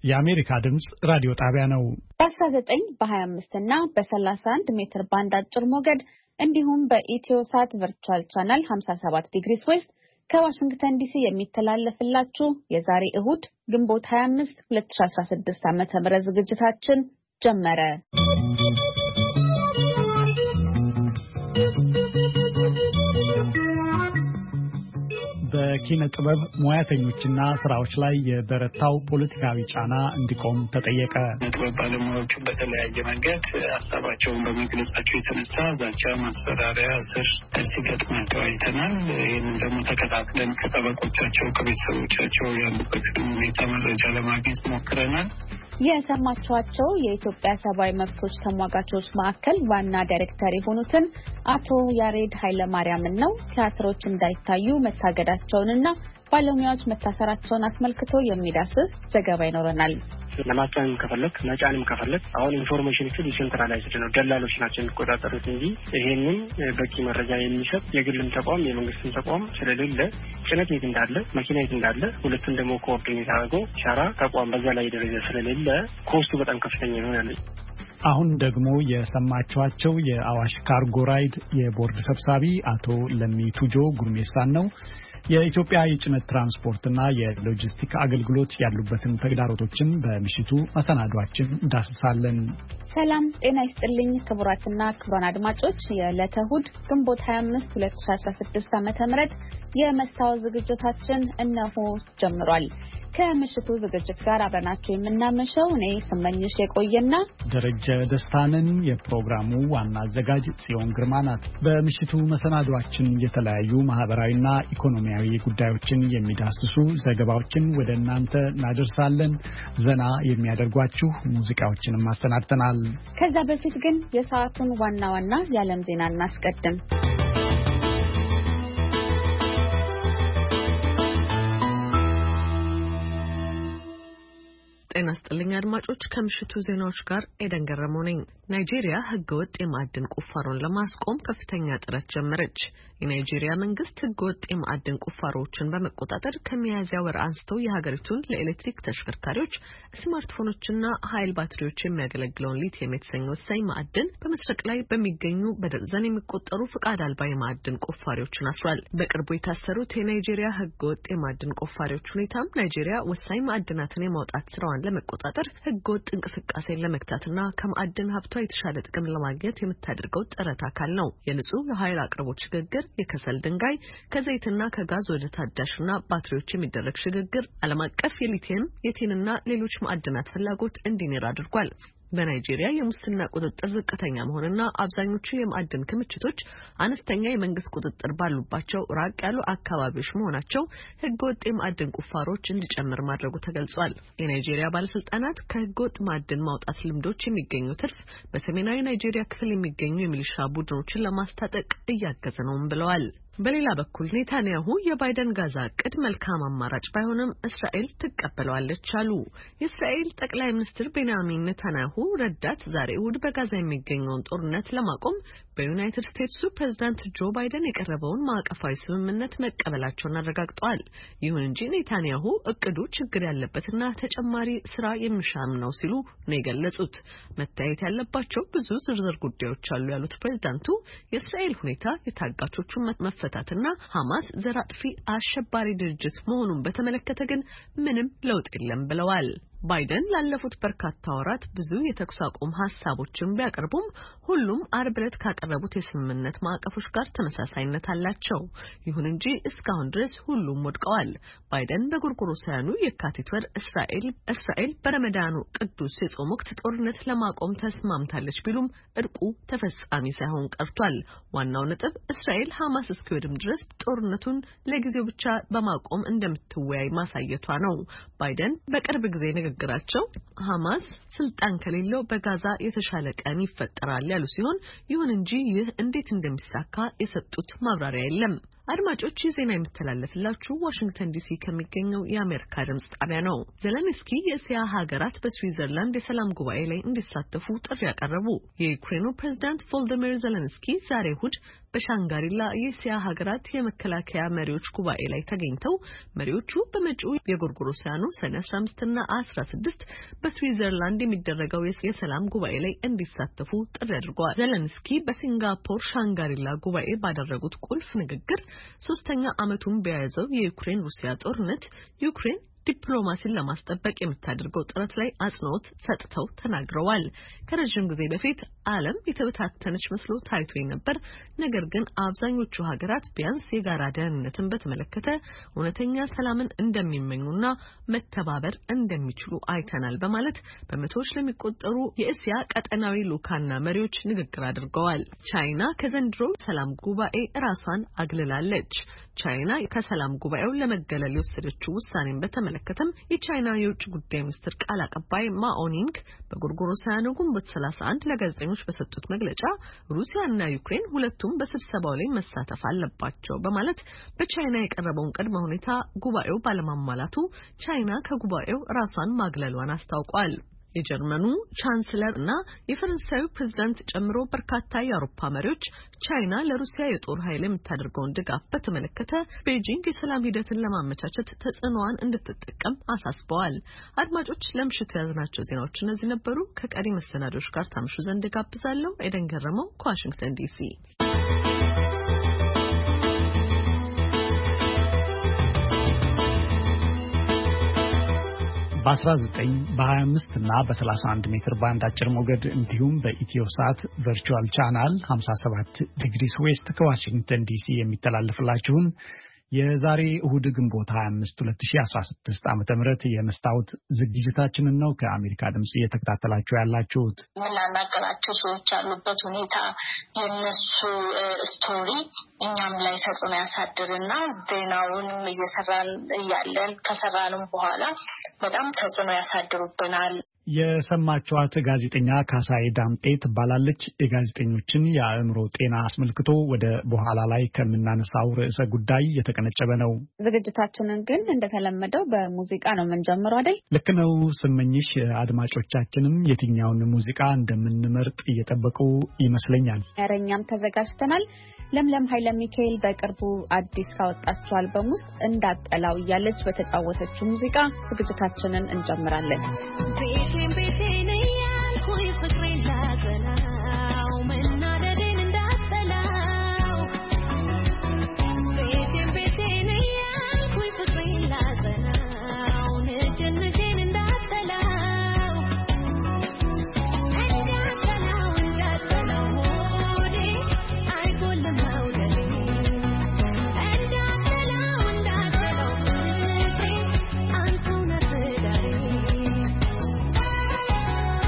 የአሜሪካ ድምጽ ራዲዮ ጣቢያ ነው። በ19 በ25 እና በ31 ሜትር ባንድ አጭር ሞገድ እንዲሁም በኢትዮሳት ቨርቹዋል ቻናል 57 ዲግሪስ ዌስት ከዋሽንግተን ዲሲ የሚተላለፍላችሁ የዛሬ እሁድ ግንቦት 25 2016 ዓ.ም ዝግጅታችን ጀመረ። በኪነ ጥበብ ሙያተኞችና ስራዎች ላይ የበረታው ፖለቲካዊ ጫና እንዲቆም ተጠየቀ። ጥበብ ባለሙያዎቹ በተለያየ መንገድ ሀሳባቸውን በመግለጻቸው የተነሳ ዛቻ፣ ማስፈራሪያ፣ እስር ሲገጥማቸው አይተናል። ይህንን ደግሞ ተከታትለን ከጠበቆቻቸው ከቤተሰቦቻቸው ያሉበትን ሁኔታ መረጃ ለማግኘት ሞክረናል። የሰማችኋቸው የኢትዮጵያ ሰብአዊ መብቶች ተሟጋቾች ማዕከል ዋና ዳይሬክተር የሆኑትን አቶ ያሬድ ኃይለማርያምን ነው። ቲያትሮች እንዳይታዩ መታገዳቸውንና ባለሙያዎች መታሰራቸውን አስመልክቶ የሚዳስስ ዘገባ ይኖረናል። ለማጫን ከፈለክ መጫንም ከፈለክ አሁን ኢንፎርሜሽን ዲሴንትራላይዝድ ነው። ደላሎች ናቸው የሚቆጣጠሩት እንጂ ይሄንን በቂ መረጃ የሚሰጥ የግልም ተቋም የመንግስትም ተቋም ስለሌለ ጭነት የት እንዳለ መኪና የት እንዳለ ሁለቱን ደግሞ ኮኦርዲኔት አድርጎ ሻራ ተቋም በዛ ላይ ደረጃ ስለሌለ ኮስቱ በጣም ከፍተኛ ይሆናል። አሁን ደግሞ የሰማችኋቸው የአዋሽ ካርጎ ራይድ የቦርድ ሰብሳቢ አቶ ለሚቱጆ ጉርሜሳን ነው። የኢትዮጵያ የጭነት ትራንስፖርትና የሎጂስቲክ አገልግሎት ያሉበትን ተግዳሮቶችን በምሽቱ መሰናዷችን እንዳስሳለን። ሰላም ጤና ይስጥልኝ ክቡራትና ክቡራን አድማጮች፣ የዕለተ እሁድ ግንቦት 25 2016 ዓ.ም የመስታወት ዝግጅታችን እነሆ ጀምሯል። ከምሽቱ ዝግጅት ጋር አብረናችሁ የምናመሸው እኔ ስመኝሽ የቆየና ደረጀ ደስታንን። የፕሮግራሙ ዋና አዘጋጅ ጽዮን ግርማ ናት። በምሽቱ መሰናዷችን የተለያዩ ማህበራዊና ኢኮኖሚያዊ ጉዳዮችን የሚዳስሱ ዘገባዎችን ወደ እናንተ እናደርሳለን። ዘና የሚያደርጓችሁ ሙዚቃዎችንም አሰናድተናል። ከዛ በፊት ግን የሰዓቱን ዋና ዋና የዓለም ዜና እናስቀድም። ጤና ይስጥልኝ አድማጮች፣ ከምሽቱ ዜናዎች ጋር ኤደን ገረመው ነኝ። ናይጄሪያ ህገወጥ የማዕድን ቁፋሮን ለማስቆም ከፍተኛ ጥረት ጀመረች። የናይጄሪያ መንግስት ህገወጥ የማዕድን ቁፋሮዎችን በመቆጣጠር ከሚያዝያ ወር አንስቶ የሀገሪቱን ለኤሌክትሪክ ተሽከርካሪዎች፣ ስማርትፎኖችና ኃይል ባትሪዎች የሚያገለግለውን ሊቲየም የተሰኘ ወሳኝ ማዕድን በመስረቅ ላይ በሚገኙ በደርዘን የሚቆጠሩ ፍቃድ አልባ የማዕድን ቆፋሪዎችን አስሯል። በቅርቡ የታሰሩት የናይጄሪያ ህገወጥ የማዕድን ቆፋሪዎች ሁኔታም ናይጄሪያ ወሳኝ ማዕድናትን የማውጣት ስራዋን ለመቆጣጠር ህገወጥ እንቅስቃሴን ለመግታትና ከማዕድን ሀብቷ የተሻለ ጥቅም ለማግኘት የምታደርገው ጥረት አካል ነው። የንጹህ የኃይል አቅርቦት ሽግግር፣ የከሰል ድንጋይ ከዘይትና ከጋዝ ወደ ታዳሽና ባትሪዎች የሚደረግ ሽግግር ዓለም አቀፍ የሊቲየም የቲንና ሌሎች ማዕድናት ፍላጎት እንዲኖር አድርጓል። በናይጄሪያ የሙስና ቁጥጥር ዝቅተኛ መሆንና አብዛኞቹ የማዕድን ክምችቶች አነስተኛ የመንግስት ቁጥጥር ባሉባቸው ራቅ ያሉ አካባቢዎች መሆናቸው ህገወጥ የማዕድን ቁፋሮች እንዲጨምር ማድረጉ ተገልጿል። የናይጄሪያ ባለስልጣናት ከህገወጥ ማዕድን ማውጣት ልምዶች የሚገኙ ትርፍ በሰሜናዊ ናይጄሪያ ክፍል የሚገኙ የሚሊሻ ቡድኖችን ለማስታጠቅ እያገዘ ነውም ብለዋል። በሌላ በኩል ኔታንያሁ የባይደን ጋዛ እቅድ መልካም አማራጭ ባይሆንም እስራኤል ትቀበለዋለች አሉ። የእስራኤል ጠቅላይ ሚኒስትር ቤንያሚን ኔታንያሁ ረዳት ዛሬ እሁድ በጋዛ የሚገኘውን ጦርነት ለማቆም በዩናይትድ ስቴትሱ ፕሬዝዳንት ጆ ባይደን የቀረበውን ማዕቀፋዊ ስምምነት መቀበላቸውን አረጋግጠዋል። ይሁን እንጂ ኔታንያሁ እቅዱ ችግር ያለበትና ተጨማሪ ስራ የሚሻም ነው ሲሉ ነው የገለጹት። መታየት ያለባቸው ብዙ ዝርዝር ጉዳዮች አሉ ያሉት ፕሬዝዳንቱ የእስራኤል ሁኔታ የታጋቾቹ መፈታትና ሐማስ ዘር አጥፊ አሸባሪ ድርጅት መሆኑን በተመለከተ ግን ምንም ለውጥ የለም ብለዋል። ባይደን ላለፉት በርካታ ወራት ብዙ የተኩስ አቁም ሀሳቦችን ቢያቀርቡም ሁሉም አርብ ዕለት ካቀረቡት የስምምነት ማዕቀፎች ጋር ተመሳሳይነት አላቸው። ይሁን እንጂ እስካሁን ድረስ ሁሉም ወድቀዋል። ባይደን በጎርጎሮሳውያኑ የካቲት ወር እስራኤል በረመዳኑ ቅዱስ የጾም ወቅት ጦርነት ለማቆም ተስማምታለች ቢሉም እርቁ ተፈጻሚ ሳይሆን ቀርቷል። ዋናው ነጥብ እስራኤል ሐማስ እስኪወድም ድረስ ጦርነቱን ለጊዜው ብቻ በማቆም እንደምትወያይ ማሳየቷ ነው። ባይደን በቅርብ ጊዜ ንግግራቸው ሐማስ ስልጣን ከሌለው በጋዛ የተሻለ ቀን ይፈጠራል ያሉ ሲሆን ይሁን እንጂ ይህ እንዴት እንደሚሳካ የሰጡት ማብራሪያ የለም። አድማጮች ዜና የሚተላለፍላችሁ ዋሽንግተን ዲሲ ከሚገኘው የአሜሪካ ድምጽ ጣቢያ ነው። ዜሌንስኪ የእስያ ሀገራት በስዊዘርላንድ የሰላም ጉባኤ ላይ እንዲሳተፉ ጥሪ ያቀረቡ። የዩክሬኑ ፕሬዝዳንት ቮልዲሚር ዜሌንስኪ ዛሬ እሁድ በሻንጋሪላ የእስያ ሀገራት የመከላከያ መሪዎች ጉባኤ ላይ ተገኝተው መሪዎቹ በመጪው የጎርጎሮሳውያኑ ሰኔ 15ና 16 በስዊዘርላንድ የሚደረገው የሰላም ጉባኤ ላይ እንዲሳተፉ ጥሪ አድርገዋል። ዜሌንስኪ በሲንጋፖር ሻንጋሪላ ጉባኤ ባደረጉት ቁልፍ ንግግር ሶስተኛ ዓመቱን በያዘው የዩክሬን ሩሲያ ጦርነት ዩክሬን ዲፕሎማሲን ለማስጠበቅ የምታደርገው ጥረት ላይ አጽንኦት ሰጥተው ተናግረዋል። ከረጅም ጊዜ በፊት ዓለም የተበታተነች መስሎ ታይቶኝ ነበር፣ ነገር ግን አብዛኞቹ ሀገራት ቢያንስ የጋራ ደህንነትን በተመለከተ እውነተኛ ሰላምን እንደሚመኙና መተባበር እንደሚችሉ አይተናል በማለት በመቶዎች ለሚቆጠሩ የእስያ ቀጠናዊ ልኡካንና መሪዎች ንግግር አድርገዋል። ቻይና ከዘንድሮ ሰላም ጉባኤ ራሷን አግልላለች። ቻይና ከሰላም ጉባኤው ለመገለል የወሰደችው ውሳኔን በተመለከተም የቻይና የውጭ ጉዳይ ሚኒስትር ቃል አቀባይ ማኦኒንግ በጎርጎሮሳውያኑ ግንቦት 31 ለጋዜጠኞች በሰጡት መግለጫ ሩሲያና ዩክሬን ሁለቱም በስብሰባው ላይ መሳተፍ አለባቸው በማለት በቻይና የቀረበውን ቅድመ ሁኔታ ጉባኤው ባለማሟላቱ ቻይና ከጉባኤው ራሷን ማግለሏን አስታውቋል። የጀርመኑ ቻንስለር እና የፈረንሳዩ ፕሬዝዳንት ጨምሮ በርካታ የአውሮፓ መሪዎች ቻይና ለሩሲያ የጦር ኃይል የምታደርገውን ድጋፍ በተመለከተ ቤጂንግ የሰላም ሂደትን ለማመቻቸት ተጽዕኖዋን እንድትጠቀም አሳስበዋል። አድማጮች ለምሽቱ ያዝናቸው ዜናዎች እነዚህ ነበሩ። ከቀሪ መሰናዶች ጋር ታምሹ ዘንድ ጋብዛለሁ። ኤደን ገረመው ከዋሽንግተን ዲሲ። በ19 በ25 እና በ31 ሜትር ባንድ አጭር ሞገድ እንዲሁም በኢትዮሳት ቨርቹዋል ቻናል 57 ዲግሪስ ዌስት ከዋሽንግተን ዲሲ የሚተላለፍላችሁን የዛሬ እሁድ ግንቦት 25 2016 ዓ.ም የመስታወት ዝግጅታችንን ነው ከአሜሪካ ድምጽ እየተከታተላችሁ ያላችሁት። የምናናገራቸው ሰዎች ያሉበት ሁኔታ የነሱ ስቶሪ እኛም ላይ ተጽዕኖ ያሳድርና ዜናውን እየሰራን እያለን ከሰራንም በኋላ በጣም ተጽዕኖ ያሳድሩብናል። የሰማችኋት ጋዜጠኛ ካሳዬ ዳምጤ ትባላለች። የጋዜጠኞችን የአእምሮ ጤና አስመልክቶ ወደ በኋላ ላይ ከምናነሳው ርዕሰ ጉዳይ የተቀነጨበ ነው። ዝግጅታችንን ግን እንደተለመደው በሙዚቃ ነው የምንጀምረው አይደል? ልክ ነው ስመኝሽ። አድማጮቻችንም የትኛውን ሙዚቃ እንደምንመርጥ እየጠበቁ ይመስለኛል። ያረኛም ተዘጋጅተናል። ለምለም ኃይለ ሚካኤል በቅርቡ አዲስ ካወጣችው አልበም ውስጥ እንዳጠላው እያለች በተጫወተችው ሙዚቃ ዝግጅታችንን እንጀምራለን። ቤቴን ቤቴን ያልኩኝ ፍቅሬን ላዘናው መናደዴን እንዳጠላው ቤቴን ቤቴን ያልኩኝ ፍቅሬን ላዘናው ንጅንጅን እንዳጠላው እንዳጠላው ሆዴ አይጎልም መውደዴ እንዳጠላው ፍቅሬ አንተው ነህ ዳሬ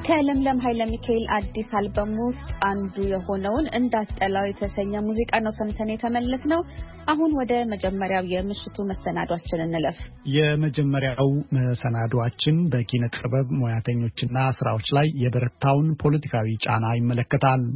ከለምለም ኃይለ ሚካኤል አዲስ አልበም ውስጥ አንዱ የሆነውን እንዳትጠላው የተሰኘ ሙዚቃ ነው ሰምተን የተመለስነው። አሁን ወደ መጀመሪያው የምሽቱ መሰናዷችን እንለፍ። የመጀመሪያው መሰናዷችን በኪነ ጥበብ ሙያተኞችና ስራዎች ላይ የበረታውን ፖለቲካዊ ጫና ይመለከታል።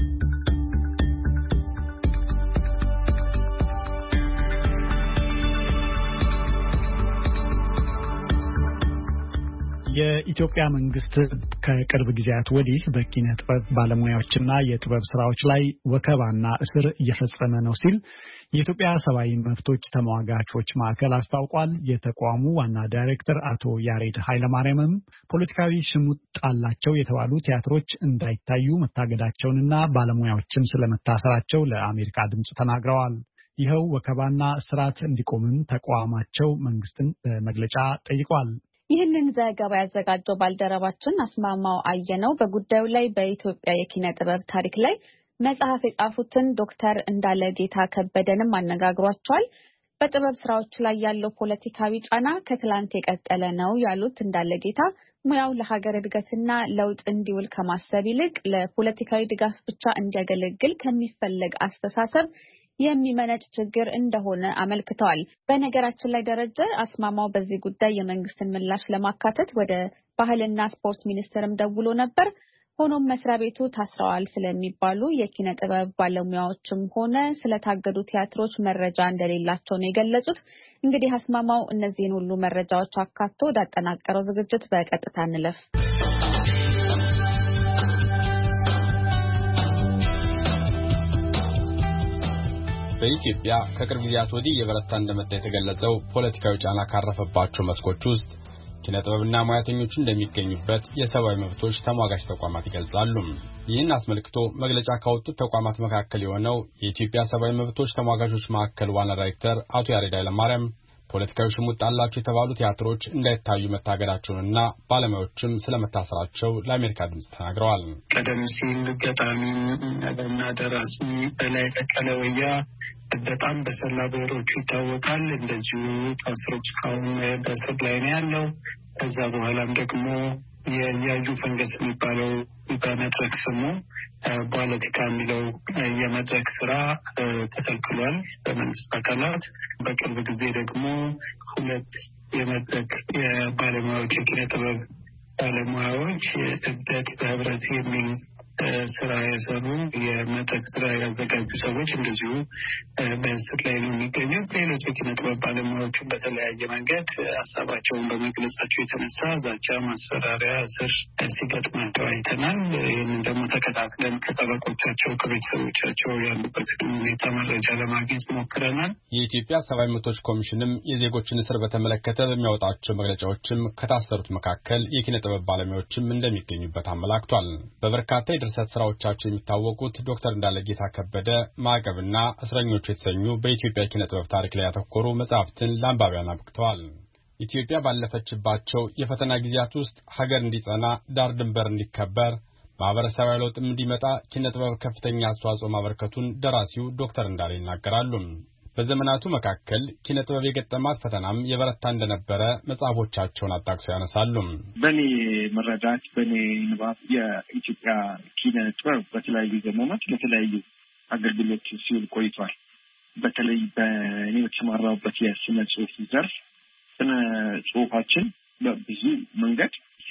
የኢትዮጵያ መንግስት ከቅርብ ጊዜያት ወዲህ በኪነ ጥበብ ባለሙያዎችና የጥበብ ስራዎች ላይ ወከባና እስር እየፈጸመ ነው ሲል የኢትዮጵያ ሰብአዊ መብቶች ተሟጋቾች ማዕከል አስታውቋል። የተቋሙ ዋና ዳይሬክተር አቶ ያሬድ ኃይለማርያምም ፖለቲካዊ ሽሙጥ አላቸው የተባሉ ቲያትሮች እንዳይታዩ መታገዳቸውንና ባለሙያዎችም ስለመታሰራቸው ለአሜሪካ ድምጽ ተናግረዋል። ይኸው ወከባና እስራት እንዲቆምም ተቋማቸው መንግስትን በመግለጫ ጠይቋል። ይህንን ዘገባ ያዘጋጀው ባልደረባችን አስማማው አየነው በጉዳዩ ላይ በኢትዮጵያ የኪነ ጥበብ ታሪክ ላይ መጽሐፍ የጻፉትን ዶክተር እንዳለጌታ ከበደንም አነጋግሯቸዋል። በጥበብ ስራዎች ላይ ያለው ፖለቲካዊ ጫና ከትላንት የቀጠለ ነው ያሉት እንዳለጌታ ሙያው ለሀገር እድገትና ለውጥ እንዲውል ከማሰብ ይልቅ ለፖለቲካዊ ድጋፍ ብቻ እንዲያገለግል ከሚፈለግ አስተሳሰብ የሚመነጭ ችግር እንደሆነ አመልክተዋል። በነገራችን ላይ ደረጀ አስማማው በዚህ ጉዳይ የመንግስትን ምላሽ ለማካተት ወደ ባህልና ስፖርት ሚኒስቴርም ደውሎ ነበር። ሆኖም መስሪያ ቤቱ ታስረዋል ስለሚባሉ የኪነ ጥበብ ባለሙያዎችም ሆነ ስለታገዱ ቲያትሮች መረጃ እንደሌላቸው ነው የገለጹት። እንግዲህ አስማማው እነዚህን ሁሉ መረጃዎች አካቶ ወዳጠናቀረው ዝግጅት በቀጥታ እንለፍ። በኢትዮጵያ ከቅርብ ጊዜያት ወዲህ የበረታ እንደመጣ የተገለጸው ፖለቲካዊ ጫና ካረፈባቸው መስኮች ውስጥ ኪነ ጥበብና ሙያተኞች እንደሚገኙበት የሰብአዊ መብቶች ተሟጋች ተቋማት ይገልጻሉ። ይህን አስመልክቶ መግለጫ ካወጡት ተቋማት መካከል የሆነው የኢትዮጵያ ሰብአዊ መብቶች ተሟጋቾች ማዕከል ዋና ዳይሬክተር አቶ ያሬድ ኃይለማርያም ፖለቲካዊ ሽሙጥ አላቸው የተባሉ ቲያትሮች እንዳይታዩ መታገዳቸውንና ባለሙያዎችም ስለመታሰራቸው ለአሜሪካ ድምጽ ተናግረዋል። ቀደም ሲል ገጣሚና ደራሲ በላይ በቀለ ወያ በጣም በሰላ ብዕሮቹ ይታወቃል። እንደዚሁ ታስሮ እስካሁን በእስር ላይ ነው ያለው። ከዛ በኋላም ደግሞ የያዩ ፈንገስ የሚባለው በመድረክ ስሙ ፖለቲካ የሚለው የመድረክ ስራ ተከልክሏል በመንግስት አካላት። በቅርብ ጊዜ ደግሞ ሁለት የመድረክ የባለሙያዎች የኪነ ጥበብ ባለሙያዎች እብደት በህብረት የሚል ስራ የሰሩ የመድረክ ስራ ያዘጋጁ ሰዎች እንደዚሁ በእስር ላይ ነው የሚገኙት። ሌሎች የኪነ ጥበብ ባለሙያዎችን በተለያየ መንገድ ሀሳባቸውን በመግለጻቸው የተነሳ ዛቻ፣ ማስፈራሪያ፣ እስር ሲገጥማቸው አይተናል። ይህንን ደግሞ ተከታትለን ከጠበቆቻቸው ከቤተሰቦቻቸው ያሉበትን ሁኔታ መረጃ ለማግኘት ሞክረናል። የኢትዮጵያ ሰብአዊ መብቶች ኮሚሽንም የዜጎችን እስር በተመለከተ በሚያወጣቸው መግለጫዎችም ከታሰሩት መካከል የኪነ ጥበብ ባለሙያዎችም እንደሚገኙበት አመላክቷል። በበርካታ የድርሰት ስራዎቻቸው የሚታወቁት ዶክተር እንዳለጌታ ከበደ ማዕቀብና እስረኞች የተሰኙ በኢትዮጵያ ኪነ ጥበብ ታሪክ ላይ ያተኮሩ መጽሐፍትን ለአንባቢያን አብቅተዋል። ኢትዮጵያ ባለፈችባቸው የፈተና ጊዜያት ውስጥ ሀገር እንዲጸና፣ ዳር ድንበር እንዲከበር፣ ማህበረሰባዊ ለውጥም እንዲመጣ ኪነ ጥበብ ከፍተኛ አስተዋጽኦ ማበርከቱን ደራሲው ዶክተር እንዳለ ይናገራሉ። በዘመናቱ መካከል ኪነ ጥበብ የገጠማት ፈተናም የበረታ እንደነበረ መጽሐፎቻቸውን አጣቅሰው ያነሳሉ። በኔ መረዳት በኔ ንባብ የኢትዮጵያ ኪነ ጥበብ በተለያዩ ዘመናት ለተለያዩ አገልግሎት ሲውል ቆይቷል። በተለይ በእኔ በተሰማራሁበት የስነ ጽሁፍ ዘርፍ ስነ ጽሁፋችን በብዙ መንገድ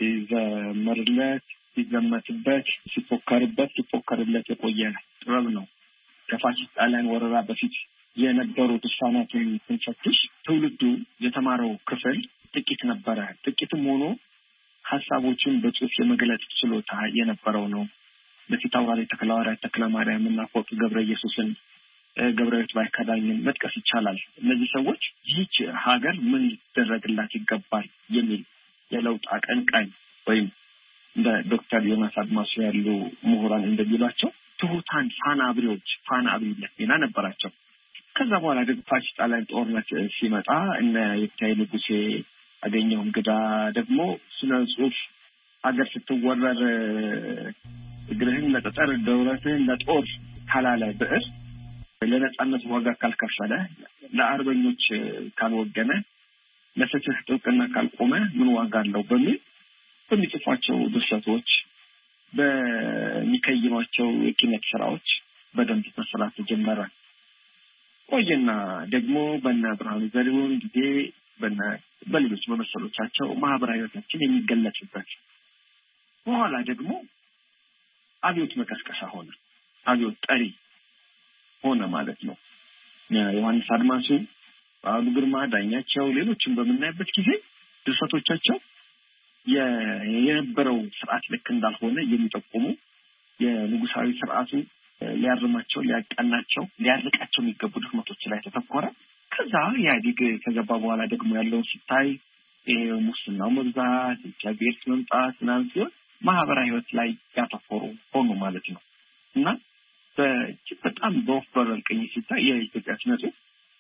ሲዘመርለት፣ ሲዘመትበት፣ ሲፎከርለት የቆየ ጥበብ ነው። ከፋሺስት ጣሊያን ወረራ በፊት የነበሩ ድርሳናትን ስንፈትሽ ትውልዱ የተማረው ክፍል ጥቂት ነበረ። ጥቂትም ሆኖ ሀሳቦችን በጽሁፍ የመግለጽ ችሎታ የነበረው ነው። በፊት አውራሪ ተክለሐዋርያት ተክለማርያም እና ፎቅ ገብረ ኢየሱስን ገብረሕይወት ባይከዳኝን መጥቀስ ይቻላል። እነዚህ ሰዎች ይህች ሀገር ምን ሊደረግላት ይገባል የሚል የለውጥ አቀንቃኝ ወይም እንደ ዶክተር ዮናስ አድማሱ ያሉ ምሁራን እንደሚሏቸው ትሁታን ፋና አብሪነት ሚና ነበራቸው። ከዛ በኋላ ደግሞ ፋሺስት ጣሊያን ጦርነት ሲመጣ እነ የታይ ንጉሴ፣ አገኘሁ እንግዳ ደግሞ ስነ ጽሁፍ ሀገር ስትወረር እግርህን ለጠጠር ደውረትህን ለጦር ካላለ ብዕር ለነጻነት ዋጋ ካልከፈለ ለአርበኞች ካልወገነ ለፍትህ ጥብቅና ካልቆመ ምን ዋጋ አለው በሚል በሚጽፏቸው ድርሰቶች በሚከይኗቸው የኪነት ስራዎች በደንብ መስራት ተጀመረ። ቆየና ደግሞ በእነ ብርሃኑ ዘሪሁን ጊዜ በሌሎች በመሰሎቻቸው ማህበራዊ ህይወታችን የሚገለጽበት በኋላ ደግሞ አብዮት መቀስቀሻ ሆነ። አብዮት ጠሪ ሆነ ማለት ነው። ዮሐንስ አድማሱ፣ በዓሉ ግርማ፣ ዳኛቸው ሌሎችም በምናይበት ጊዜ ድርሰቶቻቸው የነበረው ስርዓት ልክ እንዳልሆነ የሚጠቁሙ የንጉሳዊ ስርዓቱ ሊያርማቸው ሊያቀናቸው ሊያርቃቸው የሚገቡ ድክመቶች ላይ ተተኮረ። ከዛ ኢህአዴግ ከገባ በኋላ ደግሞ ያለውን ሲታይ ሙስናው መብዛት፣ የብሔር መምጣት ምናምን ሲሆን ማህበራዊ ህይወት ላይ ያተኮሩ ሆኑ ማለት ነው። እና በጣም በወፍ በረር ቅኝት ሲታይ የኢትዮጵያ ስነ ጽሑፍ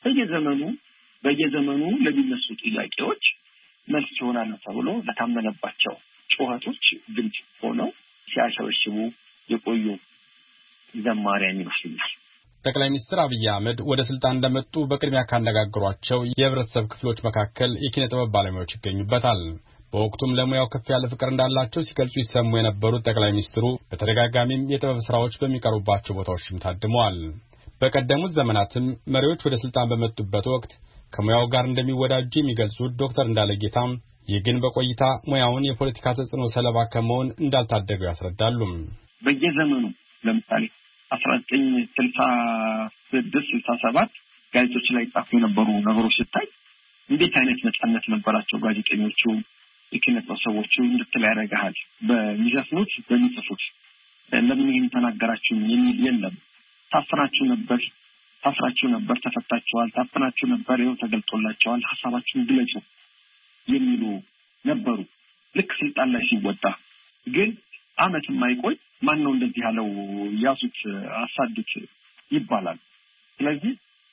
በየዘመኑ ለሚነሱ ጥያቄዎች መልስ ይሆናል ተብሎ ለታመነባቸው ጩኸቶች ድምጽ ሆነው ሲያሸበሽቡ የቆዩ ዘማሪያን ይመስላል። ጠቅላይ ሚኒስትር አብይ አህመድ ወደ ስልጣን እንደመጡ በቅድሚያ ካነጋገሯቸው የህብረተሰብ ክፍሎች መካከል የኪነ ጥበብ ባለሙያዎች ይገኙበታል። በወቅቱም ለሙያው ከፍ ያለ ፍቅር እንዳላቸው ሲገልጹ ይሰሙ የነበሩት ጠቅላይ ሚኒስትሩ በተደጋጋሚም የጥበብ ስራዎች በሚቀርቡባቸው ቦታዎችም ታድመዋል። በቀደሙት ዘመናትም መሪዎች ወደ ስልጣን በመጡበት ወቅት ከሙያው ጋር እንደሚወዳጁ የሚገልጹት ዶክተር እንዳለጌታም ይህ ግን በቆይታ ሙያውን የፖለቲካ ተጽዕኖ ሰለባ ከመሆን እንዳልታደገው ያስረዳሉ። በየዘመኑ ለምሳሌ 1966-67 ጋዜጦች ላይ ጻፉ የነበሩ ነገሮች ሲታይ እንዴት አይነት ነፃነት ነበራቸው ጋዜጠኞቹ፣ የኪነት ሰዎቹ እንድትል ያደርጋል። በሚዘፍኑት በሚጽፉት ለምን ይህን ተናገራችሁ የሚል የለም። ታፍናችሁ ነበር ተፈታችኋል፣ ታፍናችሁ ነበር ይኸው ተገልጦላችኋል፣ ሐሳባችሁን ግለጹ የሚሉ ነበሩ። ልክ ስልጣን ላይ ሲወጣ ግን አመት የማይቆይ ማን ነው እንደዚህ ያለው ያሱት አሳድት ይባላል። ስለዚህ